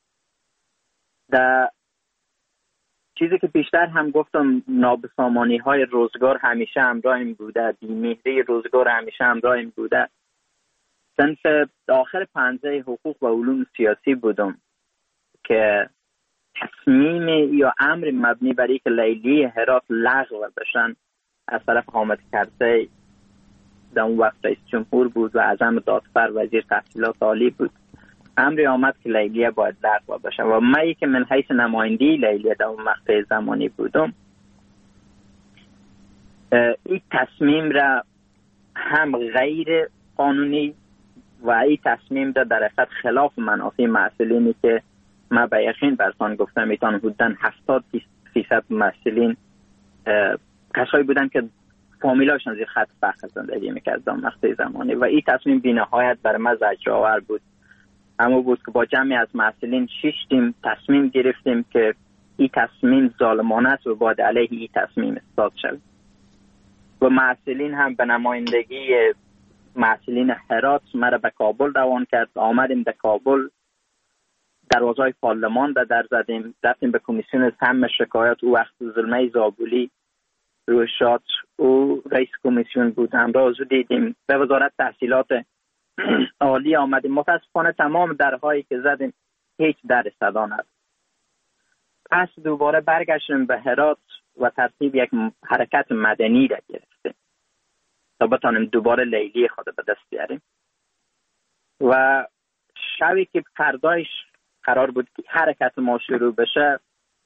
[SPEAKER 15] در چیزی که بیشتر هم گفتم، نابسامانی های روزگار همیشه همراهیم بوده، بی‌مهری روزگار همیشه همراهیم بوده. صنف آخر پنجه حقوق و علوم سیاسی بودم که تصمیم یا امر مبنی بر اینکه لیلیه هرات لغو بشن از طرف حامد کرزی در اون وقت رئیس جمهور بود و اعظم دادفر وزیر تحصیلات عالی بود، امری آمد که لیلیه باید لغو بشه و من که من حیث نمایندی لیلیه در اون مقطع زمانی بودم، این تصمیم را هم غیر قانونی و این تصمیم را در حقیقت خلاف منافع مسئولینی که من به یقین برسان گفتم میتونم بودن هفتاد فیصد مسئولین کسایی بودن که فامیلاشون زیر خط فقر زندگی میکرد در مقطع زمانی و این تصمیم بی‌نهایت برای من زجرآور بود. اما بود که با جمعی از مسئولین شیشتیم تصمیم گرفتیم که این تصمیم ظالمانه است و باید علیه این تصمیم اصلاح شد و مسئولین هم به نمایندگی مسئولین هرات مرا به کابل روان کرد. آمدیم در کابل، دروازهای پارلمان را در زدیم، رفتیم به کمیسیون سم شکایات. او وقت زلمه زابولی روی شاد او رئیس کمیسیون بود، همراه او دیدیم. به وزارت تحصیلات عالی آمدیم. متاسفانه تمام درهایی که زدیم هیچ در صدا نداد. پس دوباره برگشتیم به هرات و ترتیب یک حرکت مدنی را گرفتیم تا بتانیم دوباره لیلی خود به دست بیاریم. و شبی که فردایش قرار بود که حرکت ما شروع بشه،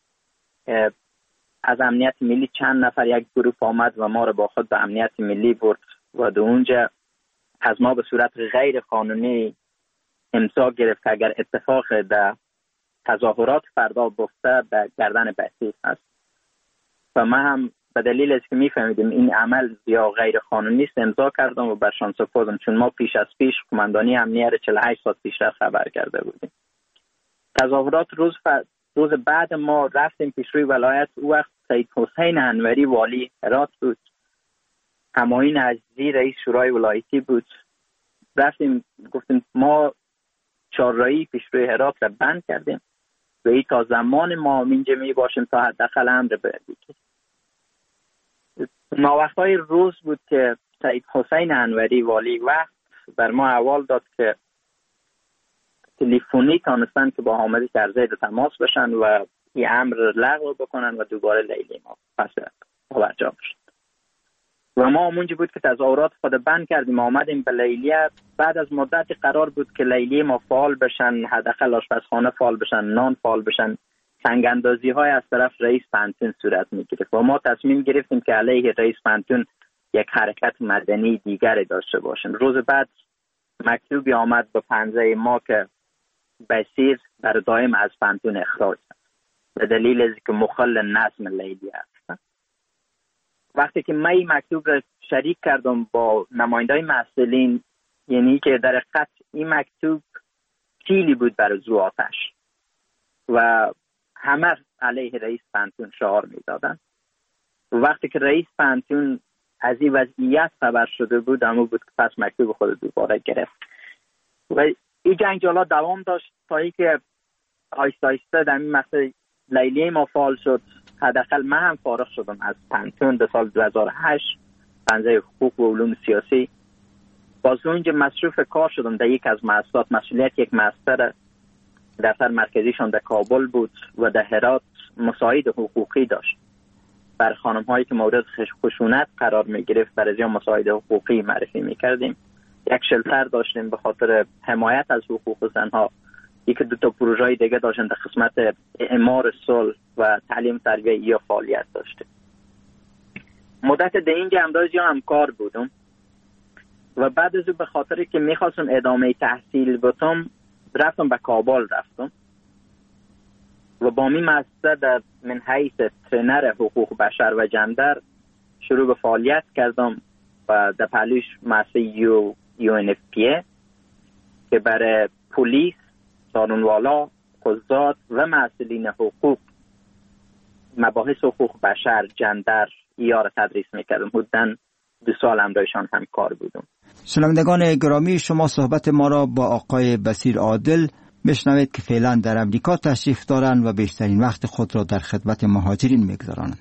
[SPEAKER 15] از امنیت ملی چند نفر یک گروه آمد و ما رو با خود به امنیت ملی برد و در اونجا از ما به صورت غیر قانونی امضا گرفت که اگر اتفاق در تظاهرات فردا بفته به گردن بحثی هست. و من هم به دلیل از که میفهمیدیم این عمل یا غیر قانونی است امضا کردم و برشان سپردم، چون ما پیش از پیش قماندانی امنیت چهل و هشت ساعت پیشتر خبر کرده بودیم. تظاهرات روز ف... روز بعد ما رفتیم پیشروی ولایت. او وقت سید حسین انوری والی هرات بود، همایون عزیزی رئیس شورای ولایتی بود. رفتیم گفتیم ما چهارراهی پیشروی هرات را بند کردیم و این تا زمان ما اینجا می باشیم تا حداقل امر بگیریم. ناوقتهای روز بود که سید حسین انوری والی وقت بر ما احوال داد که تلفنی تانستن که با حامد کرزی تماس بشن و این امر لغو بکنن و دوباره لیلی ما پس برجا بشن. و ما اونجا بود که تظاهرات خود بند کردیم، آمدیم به لیلیه. بعد از مدتی قرار بود که لیلی ما فعال بشن، حداقل آشپزخانه فعال بشن، نان فعال بشن. سنگ اندازی های از طرف رئیس پنتون صورت میگرفت و ما تصمیم گرفتیم که علیه رئیس پنتون یک حرکت مدنی دیگری داشته باشیم. روز بعد مکتوبی آمد به پنجه ما که بسیر در دائم از پنتون اخراج به دلیل از که مخل نظم لیلی است. وقتی که من این مکتوب را شریک کردم با نمایندای مسئولین، یعنی که در حقیقت این مکتوب کیلی بود برای زو آتش و همه علیه رئیس پانتون شعار میدادن. وقتی که رئیس پانتون از این وضعیت خبر شده بود، اما بود که پس مکتوب خود دوباره گرفت و این جنجالات دوام داشت تا اینکه آیسته آیسته در این مسئله لیلیه ما فعال شد. حداقل من هم فارغ شدم از پانتون در سال دو هزار و هشت، پنجه حقوق و علوم سیاسی. باز اونجا مصروف کار شدم در یک از مؤسسات. مسئولیت یک مؤسسه دفتر مرکزیشان در کابل بود و در هرات مساعد حقوقی داشت. بر خانم هایی که مورد خشونت قرار می گرفت برای مساعد حقوقی معرفی می کردیم. یک شلتر داشتیم به خاطر حمایت از حقوق زنها. یک دو تا پروژه دیگه داشتیم در قسمت اعمار صلح و تعلیم تربیه یا فعالیت داشتیم. مدت در اینجا امروزی هم کار بودم و بعد از به خاطر که میخواستم ادامه تحصیل بتم رفتم به کابل رفتم و با می مؤسسه در من حیث ترینر حقوق بشر و جندر شروع به فعالیت کردم و در پهلوش مؤسسه یو یو ان اف پی که برای پلیس، قانونوالا، قضات و مسئولین حقوق مباحث حقوق بشر، جندر یا را تدریس میکردم. حدوداً دو سال همراهشان هم کار بودم.
[SPEAKER 14] شنوندگان گرامی، شما صحبت ما را با آقای بصیر عادل میشنوید که فعلا در امریکا تشریف دارند و بیشترین وقت خود را در خدمت مهاجرین میگذارند.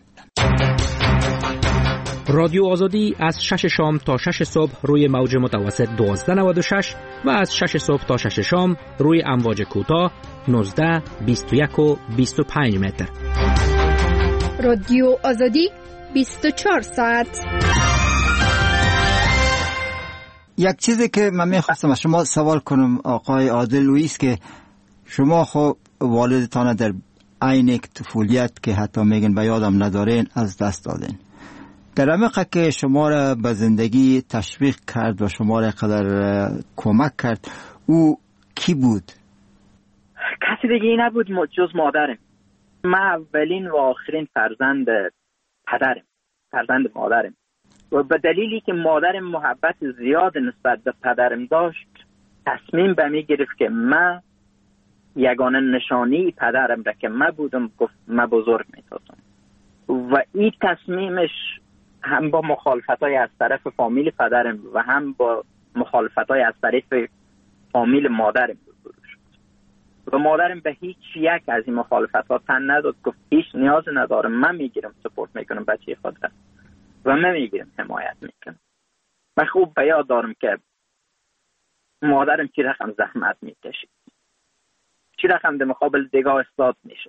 [SPEAKER 13] رادیو آزادی از شش شام تا شش صبح روی موج متوسط دوازده نود و شش و از شش صبح تا شش شام روی امواج کوتاه نوزده، بیست و یک و بیست و پنج متر.
[SPEAKER 12] رادیو آزادی بیست و چهار ساعت.
[SPEAKER 14] یک چیزی که من میخواستم از شما سوال کنم آقای عادل لوئیس، که شما خب والدتان در عین طفولیت که حتی میگن به یادم ندارین از دست دادین. در عمقه که شما را به زندگی تشویق کرد و شما را قدر کمک کرد، او کی بود؟
[SPEAKER 15] کسی دیگه نبود جز مادرم. من اولین و آخرین فرزند پدرم، فرزند مادرم. و به دلیلی که مادرم محبت زیاد نسبت به پدرم داشت، تصمیم به می گرفت که من یگانه نشانی پدرم را که من بودم گفت من بزرگ می سازم. و این تصمیمش هم با مخالفتای از طرف فامیل پدرم و هم با مخالفتای از طرف فامیل مادرم روبرو شد. و مادرم به هیچ یک از این مخالفتات تن نداد. گفت هیچ نیاز ندارم، من میگیرم سپورت میکنم بچه خود را و من میگیرم حمایت میکنم. من خوب به یاد دارم که مادرم چی رقم زحمت میکشید، چی رقم در مقابل دیگه استاد میشد.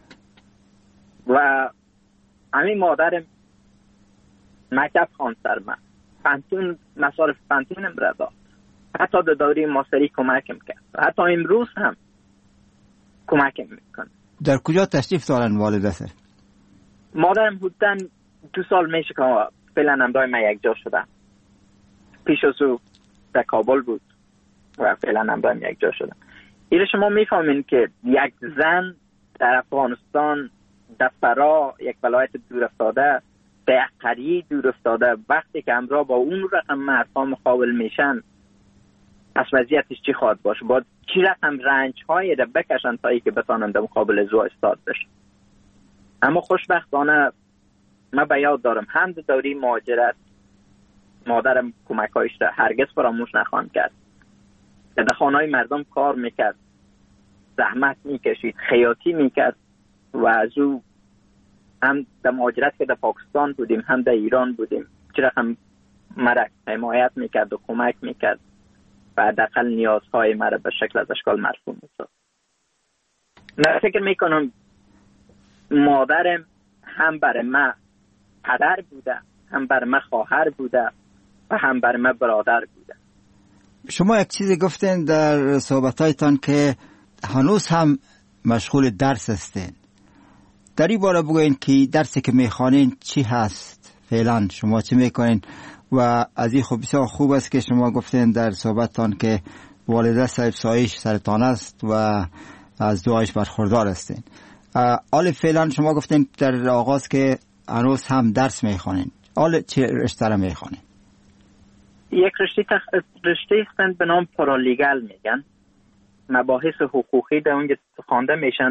[SPEAKER 15] و همین مادرم مکتب خواند سر من، پانتون مصارف پانتونم را داد، حتی در دوره ماستری کمکم کرد، حتی امروز هم کمکم میکنه.
[SPEAKER 14] در کجا تشریف دارن والدته؟
[SPEAKER 15] مادرم حدوداً دو سال میشه که فعلا همراه من یک جا شده. پیش از او در کابل بود و فعلا همراه من یک جا شده. ایره شما میفهمین که یک زن در افغانستان، در فرا، یک ولایت دور افتاده، در یک قریه دور افتاده، وقتی که همراه با اون رقم مردها مقابل میشن، از وضعیتش چی خواهد باشه؟ باید چی رقم رنج هایی را بکشن تا ای که بتانن در مقابل زو استاد بشن. اما خوشبختانه من به یاد دارم هم در دوره مهاجرت مادرم کمکایش را هرگز فراموش نخواهد کرد. در خانه‌های مردم کار میکرد، زحمت میکشید، خیاطی میکرد و از او هم در مهاجرت که در پاکستان بودیم هم در ایران بودیم چرا هم مرا حمایت میکرد و کمک میکرد و حداقل نیازهای مرا به شکل از اشکال مرفوع میساخت. من فکر میکنم مادرم هم برای من پدر بوده، هم برای من خواهر بوده و هم برای من برادر بوده.
[SPEAKER 14] شما یک چیزی گفتین در صحبتایتان که هنوز هم مشغول درس هستین. در این باره بگوین که درسی که میخوانین چی هست فعلا، شما چی میکنین؟ و از این خوب بسیار خوب است که شما گفتین در صحبتتان که والده صاحب سایش سرطان است و از دعایش برخوردار هستین. حال فعلا شما گفتین در آغاز که هنوز هم درس میخوانین. حال چه رشته را میخوانین؟
[SPEAKER 15] یک رشته تخ... رشته هستن به نام پارالیگل میگن. مباحث حقوقی در اونجا خوانده میشن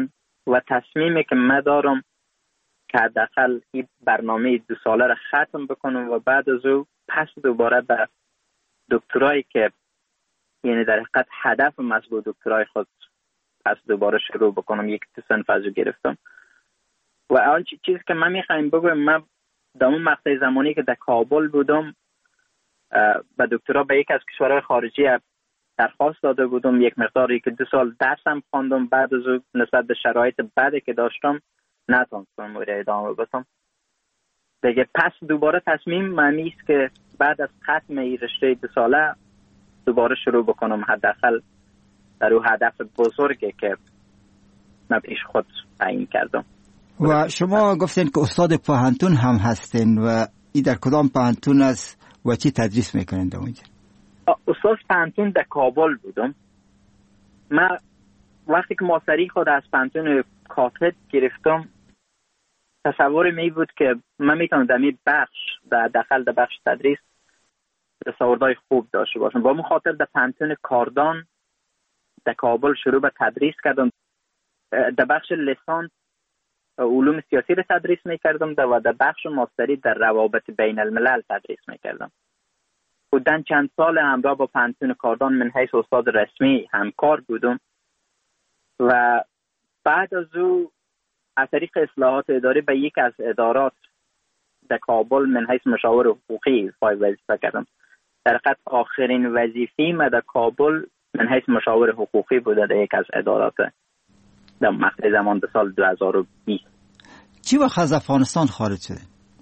[SPEAKER 15] و تصمیمی که من دارم که حداقل این برنامه دو ساله را ختم بکنم و بعد از او پس دوباره به دکترایی که یعنی در حقیقت هدف مطلوب دکترای خود پس دوباره شروع بکنم. یک صنف از او گرفتم و آن چیزی که من میخوایم بگویم، من در اون مقطع زمانی که در کابل بودم به دکترا به یک از کشورهای خارجی درخواست داده بودم، یک مقداری که دو سال درسم خواندم، بعد از او نسبت به شرایط بعدی که داشتم نتونستم ادامه بدم دیگه. پس دوباره تصمیم معنی است که بعد از ختم این رشته دو ساله دوباره شروع بکنم، حداقل در اون هدف بزرگی که من پیش خود تعیین کردم.
[SPEAKER 14] و شما گفتین که استاد پوهنتون هم هستین و این در کدام پوهنتون است و چی تدریس میکنین در اونجا؟
[SPEAKER 15] استاد پوهنتون در کابل بودم. من وقتی که ماستری خود از پوهنتون کاتد گرفتم تصور می بود که من میتونم در این بخش در داخل در بخش تدریس تصوردهای خوب داشته باشم. با من خاطر در پوهنتون کاردان در کابل شروع به تدریس کردم. در بخش لیسانس علوم سیاسی را تدریس میکردم و در بخش ماستری در روابط بین الملل تدریس میکردم. بودن چند سال همراه با پوهنتون کاردان من حیث استاد رسمی همکار بودم و بعد از او از طریق اصلاحات اداری به یک از ادارات در کابل من حیث مشاور حقوقی فای وظیفه کردم. در حقیقت آخرین وظیفه‌ای من در کابل من حیث مشاور حقوقی بوده در یک از ادارات در مقطع زمان در سال دو هزار و بیست.
[SPEAKER 14] چی وقت از افغانستان خارج شده؟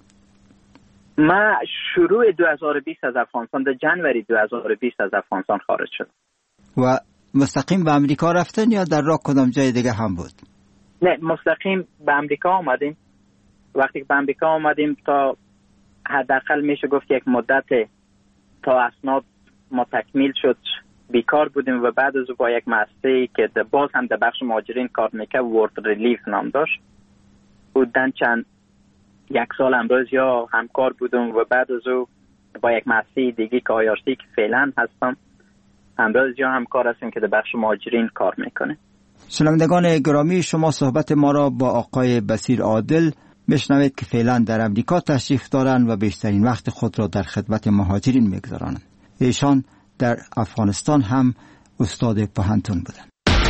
[SPEAKER 15] من شروع دو هزار و بیست از افغانستان، در جنوری دو هزار و بیست از افغانستان خارج شدم.
[SPEAKER 14] و مستقیم به امریکا رفتن یا در راه کدام جای دیگه هم بود؟
[SPEAKER 15] نه، مستقیم به امریکا آمدیم. وقتی که به امریکا آمدیم تا حداقل میشه گفت یک مدت تا اسناد ما تکمیل شد بیکار بودیم و بعد از او با یک مؤسسه‌ای که باز هم در بخش مهاجرین کار میکرد، ورد ریلیف نام داشت، بودن چند یک سال امروز یا همکار بودم و بعد از او با یک مؤسسه دیگه که آیارسی که فعلا هستم امروز یا همکار هستیم که در بخش مهاجرین کار میکنه.
[SPEAKER 14] شنوندگان گرامی، شما صحبت ما را با آقای بصیر عادل میشنوید که فعلا در امریکا تشریف دارند و بیشترین وقت خود را در خدمت مهاجرین میگذارند. ایشان در افغانستان هم استاد پوهنتون بودند.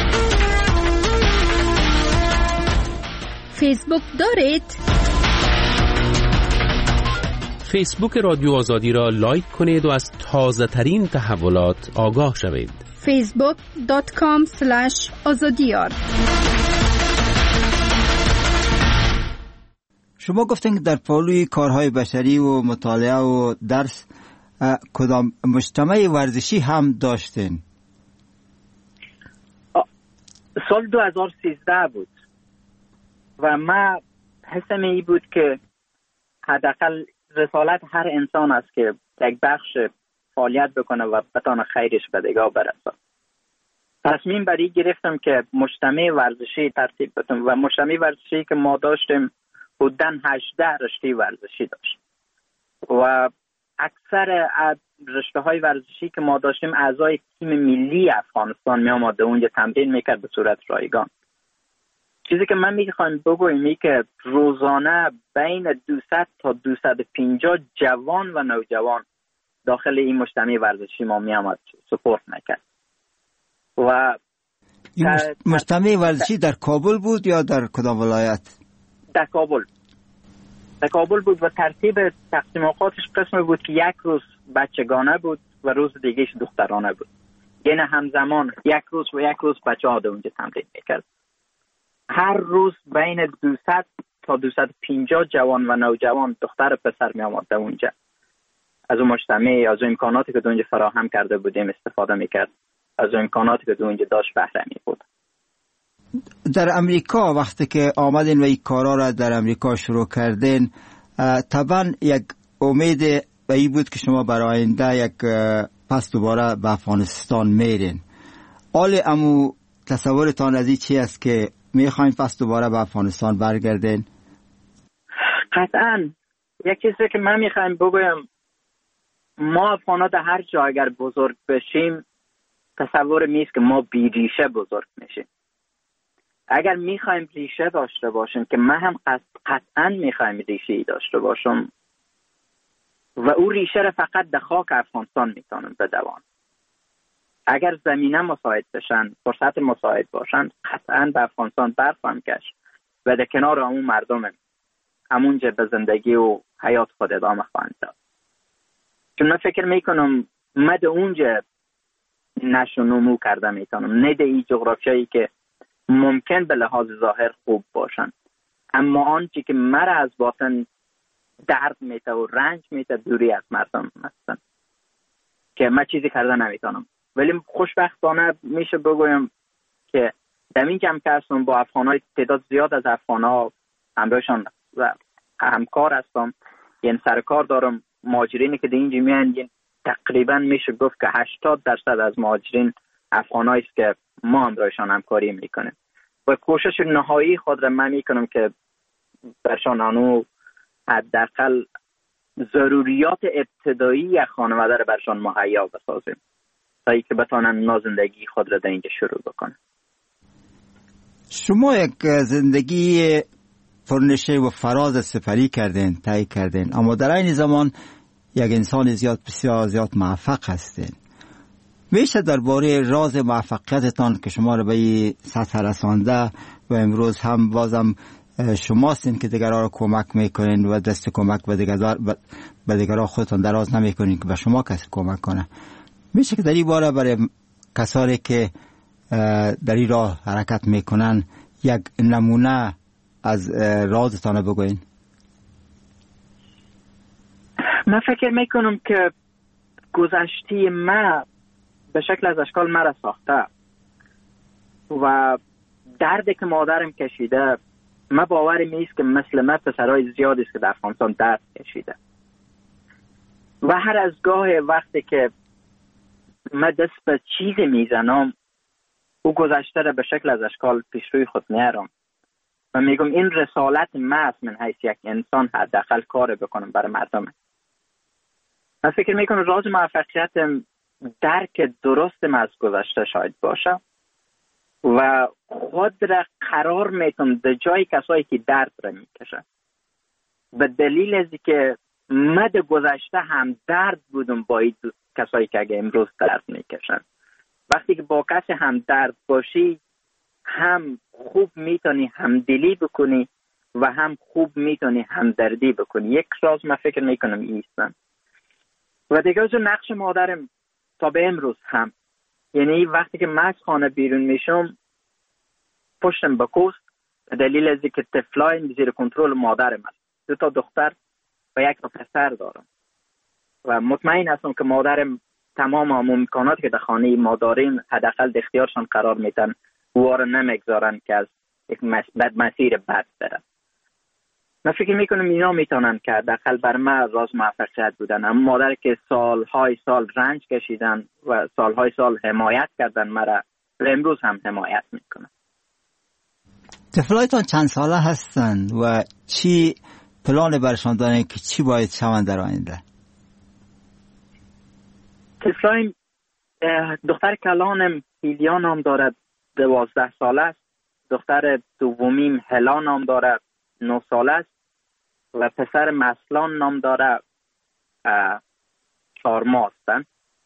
[SPEAKER 12] فیسبوک دارید؟
[SPEAKER 13] فیسبوک رادیو آزادی را لایک کنید و از تازه ترین تحولات آگاه شوید.
[SPEAKER 12] فیسبوک دات کام اسلش آزادیار.
[SPEAKER 14] شما گفتین که در پالوی کارهای بشری و مطالعه و درس کدام مجتمع ورزشی هم داشتین؟
[SPEAKER 15] سال دو هزار و سیزده بود و من حسم ای بود که حداقل رسالت هر انسان است که یک بخش فعالیت بکنه و بتانه خیرش به دیگه برسه. تصمیم بر این گرفتم که مجتمع ورزشی ترتیب بدم و مجتمع ورزشی که ما داشتیم بودن هجده رشته ورزشی داشت و اکثر رشته های ورزشی که ما داشتیم اعضای تیم ملی افغانستان می آمده اونجا تمرین میکرد به صورت رایگان. چیزی که من میخوایم بگویم این که روزانه بین دویست تا دویست و پنجاه جوان و نوجوان داخل این مجتمع ورزشی ما می آمد سپورت میکرد. و
[SPEAKER 14] این مجتمع ورزشی در کابل بود یا در کدام ولایت؟
[SPEAKER 15] در کابل. در کابل بود و ترتیب تقسیم اوقاتش قسم بود که یک روز بچگانه بود و روز دیگهش دخترانه بود. یعنی همزمان یک روز و یک روز بچه ها اونجا تمرین میکرد. هر روز بین دویست تا دویست و پنجاه جوان و نوجوان دختر و پسر می آمد اونجا. از اون مجتمع، از اون امکاناتی که اونجا فراهم کرده بودیم استفاده میکرد. از اون امکاناتی که اونجا داشت بهره می بود.
[SPEAKER 14] در امریکا وقتی که آمدین و این کارا را در امریکا شروع کردین، طبعا یک امید به این بود که شما برای آینده یک پس دوباره به افغانستان میرین. حال امو تصورتان از این چی است که میخواین پس دوباره به افغانستان برگردین؟
[SPEAKER 15] قطعا یک چیزی که من میخوایم بگویم، ما افغانا در هر جا اگر بزرگ بشیم تصور میست که ما بیریشه بزرگ میشیم. اگر میخوایم ریشه داشته باشیم که من هم قطعا میخوایم ریشه داشته باشم و او ریشه را فقط در خاک افغانستان میتونم بدوان. اگر زمینه مساعد بشن، فرصت مساعد باشن، قطعا به افغانستان برخواهم گشت و در کنار همون مردم همونجا به زندگی و حیات خود ادامه خواهند داد. چون من فکر میکنم من در اونجا نشو نمو کرده میتونم، نه در این جغرافیایی که ممکن به لحاظ ظاهر خوب باشن، اما آنچه که مرا از باطن درد میته و رنج میته دوری از مردم هستن که من چیزی کرده نمیتونم. ولی خوشبختانه میشه بگویم که در این کم که هستم با افغانهای تعداد زیاد از افغانها همراهشان و همکار هستم، یعنی سرکار دارم. مهاجرینی که در اینجا میان تقریبا میشه گفت که هشتاد درصد از مهاجرین افغانایی است که ما همراهشان همکاری میکنیم و کوشش نهایی خود را من میکنم که برشان آنو حداقل ضروریات ابتدایی یک خانواده را برشان مهیا بسازیم تا اینکه بتوانن نازندگی خود را در اینجا شروع بکنن.
[SPEAKER 14] شما یک زندگی پرنشه و فراز سپری کردین، طی کردین، اما در این زمان یک انسان زیاد بسیار زیاد موفق هستین. میشه درباره راز موفقیتتان که شما رو به این سطح رسانده و امروز هم بازم شماستین که دیگران رو کمک میکنین و دست کمک به دیگران به دیگران خودتان دراز نمیکنین که به شما کسی کمک کنه، میشه که در این باره برای کسانی که در این راه حرکت میکنن یک نمونه از رازتان بگوین؟
[SPEAKER 15] من فکر میکنم که گذشته ما به شکل از اشکال مرا ساخته و دردی که مادرم کشیده، من باورم نیست که مثل من پسرای زیادی است که در افغانستان درد کشیده و هر از گاه وقتی که من دست به چیز میزنم او گذشته را به شکل از اشکال پیش روی خود میارم و میگم این رسالت من است، من حیث یک انسان حداقل کار بکنم برای مردم. من فکر میکنم راز موفقیتم درک درستم از گذشته شاید باشه و خود را قرار میتونم در جای کسایی که درد را میکشن، به دلیل از که من در گذشته هم درد بودم با این کسایی که اگه امروز درد میکشن. وقتی که با کسی هم درد باشی هم خوب میتونی همدلی بکنی و هم خوب میتونی همدردی بکنی. یک راز من فکر میکنم ایستن و دیگه از نقش مادرم تا به امروز هم، یعنی وقتی که من از خانه بیرون میشم پشتم به کوست به دلیل از که طفلایم زیر کنترل مادرم است. دو تا دختر و یک تا پسر دارم و مطمئن هستم که مادرم تمام امکاناتی که در خانه ما داریم حداقل در اختیارشان قرار میدن و رو نمیگذارن که از یک بد مسیر بد برن. من فکر میکنم اینا میتونن که حداقل بر من راز موفقیت بودن. اما مادر که سالهای سال رنج کشیدن و سالهای سال حمایت کردن مرا و امروز هم حمایت میکنن.
[SPEAKER 14] طفلایتان چند ساله هستند و چی پلان برشان دارن که چی باید شوند در آینده؟
[SPEAKER 15] طفلایم دختر کلانم هیلیا نام دارد، دوازده ساله است. دختر دومیم هلا نام دارد، نه ساله است و پسر مسلان نام دارد، چهار ماه هستند.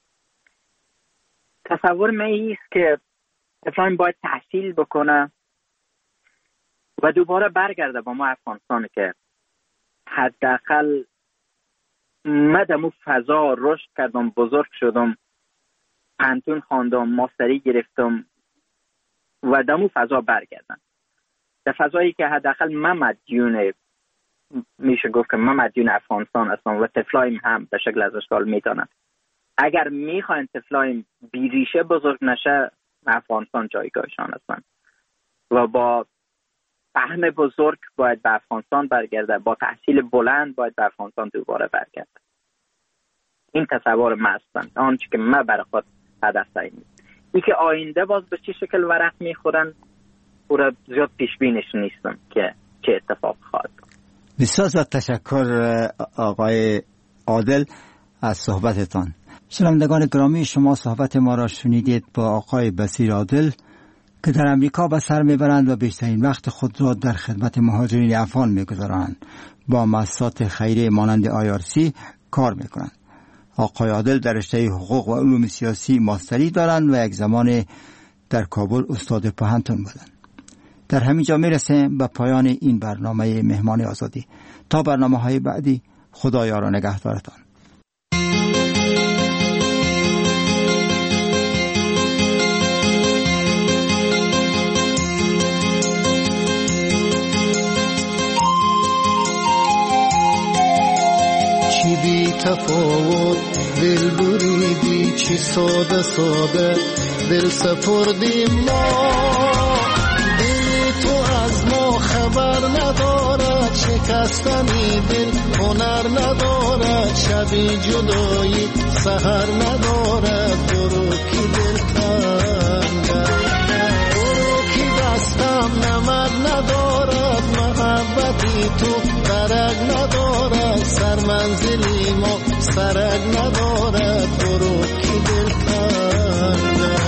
[SPEAKER 15] تصور من ایست که طفلایم باید تحصیل بکنه و دوباره برگرده با ما افغانستان که حداقل من دمو فضا رشد کردم، بزرگ شدم، پانتون خواندم، ماستری گرفتم و دمو فضا برگردم. در فضایی که حداقل من مدیون، میشه گفت که من مدیون افغانستان هستم و طفلایم هم به شکل از اشکال میتونن. اگر میخواین طفلایم بیریشه بزرگ نشه، افغانستان جایگاهشان هستن و با فهم بزرگ باید به افغانستان برگرده، با تحصیل بلند باید به افغانستان دوباره برگرده. این تصور من هستن، آنچه که من برای خود هدف تعیین. این که آینده باز به چه شکل ورق میخورن او را زیاد پیش بینش نیستم که چه اتفاق خواهد.
[SPEAKER 14] بسیار زیاد تشکر آقای عادل از صحبتتان. شنوندگان گرامی، شما صحبت ما را شنیدید با آقای بصیر عادل که در امریکا به سر میبرند و بیشترین وقت خود را در خدمت مهاجرین افغان میگذارند. با مؤسسات خیریه مانند آی آر سی کار میکنند. آقای عادل در رشته حقوق و علوم سیاسی ماستری دارند و یک زمان در کابل استاد پوهنتون بودند. در همین جا میرسیم به پایان این برنامه مهمان آزادی. تا برنامه های بعدی، خدایا را نگهدارتان.
[SPEAKER 16] چی بی تفاوت دل بریدی، چی ساده ساده دل سپردیم ما. دل تو از ما خبر ندارد، شکستنی دل هنر ندارد. شبی جدایی سحر ندارد، برو کی دل تنگه، برو کی دستم نمک ندارد. محبتی تو درک ندارد، سر منزلی ما سرک ندارد. برو کی دل تنگه.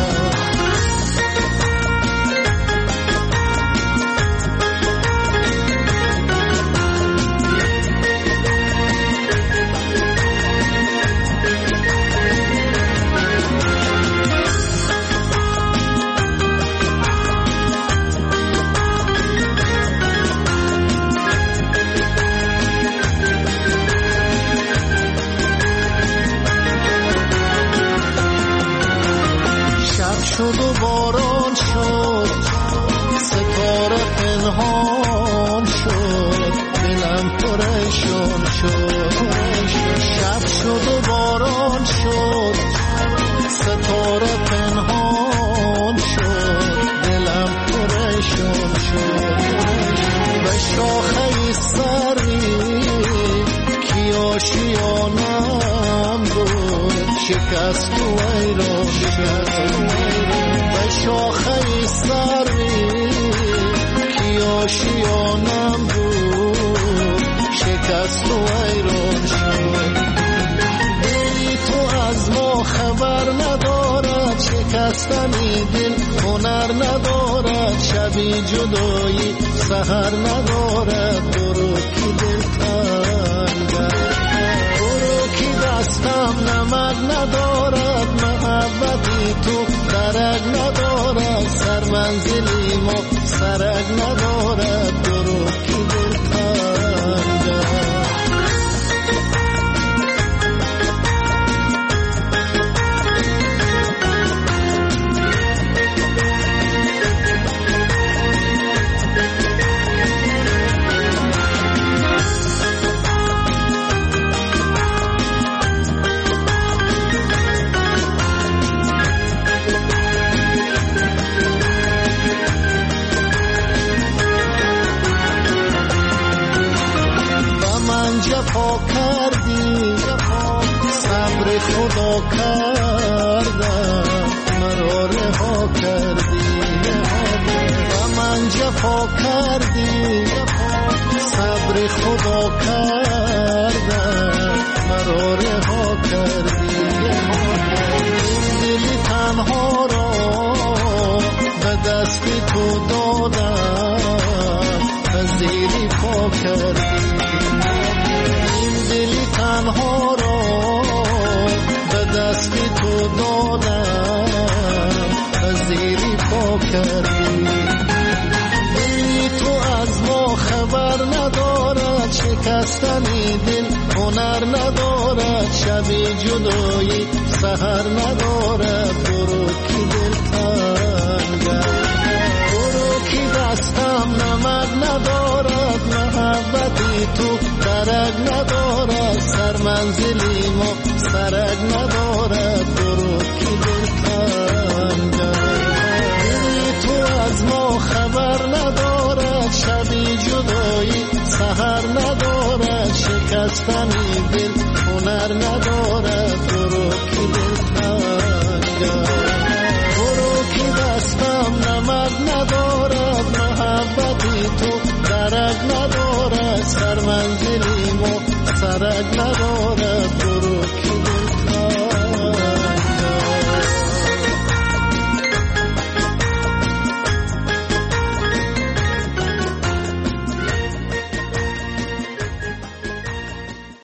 [SPEAKER 16] شد و باران شد، ستاره پنهان شد، دلم پریشان شد. شب شد و باران شد، ستاره پنهان شد، دلم پریشان شد. به شاخه سری کی آشیانم بود، شکست و ویران شد. به شاخه سری کی آشیانم بود، شکست و ویران شد. دلی تو از ما خبر ندارد، شکستنی دل هنر ندارد. شبی جدایی سحر ندارد، برو کی دل تنگه، برو کی دستم نمک ندارد. محبتی تو درک ندارد، سر منزلی ما سرک ندارد. برو کی دل تنگه. جفا کردی، صبر خدا کردم، مرا رها کردی. و من جفا کردی، صبر خدا کردم، مرا رها کردی. دل تنها را به دست تو دادم، پذیری پا کردی. دلی تنها را به دست تو دادم، پذیری پا کردی. دلی تو از ما خبر ندارد، شکستنی دل هنر ندارد. شبی جدایی سحر ندارد، برو کی دل تنگه، برو کی دستم نمک ندارد. محبتی تو درک ندارد، سر منزلی ما سرک ندارد. برو کی دل تنگه، دلی تو از ما خبر ندارد. شبی جدایی سحر ندارد، شکستنی دل هنر ندارد. برو کی دل تنگه، برو کی دستم نمک ندارد. محبتی تو درک ندارد، سر منزلی ما سرک ندارد.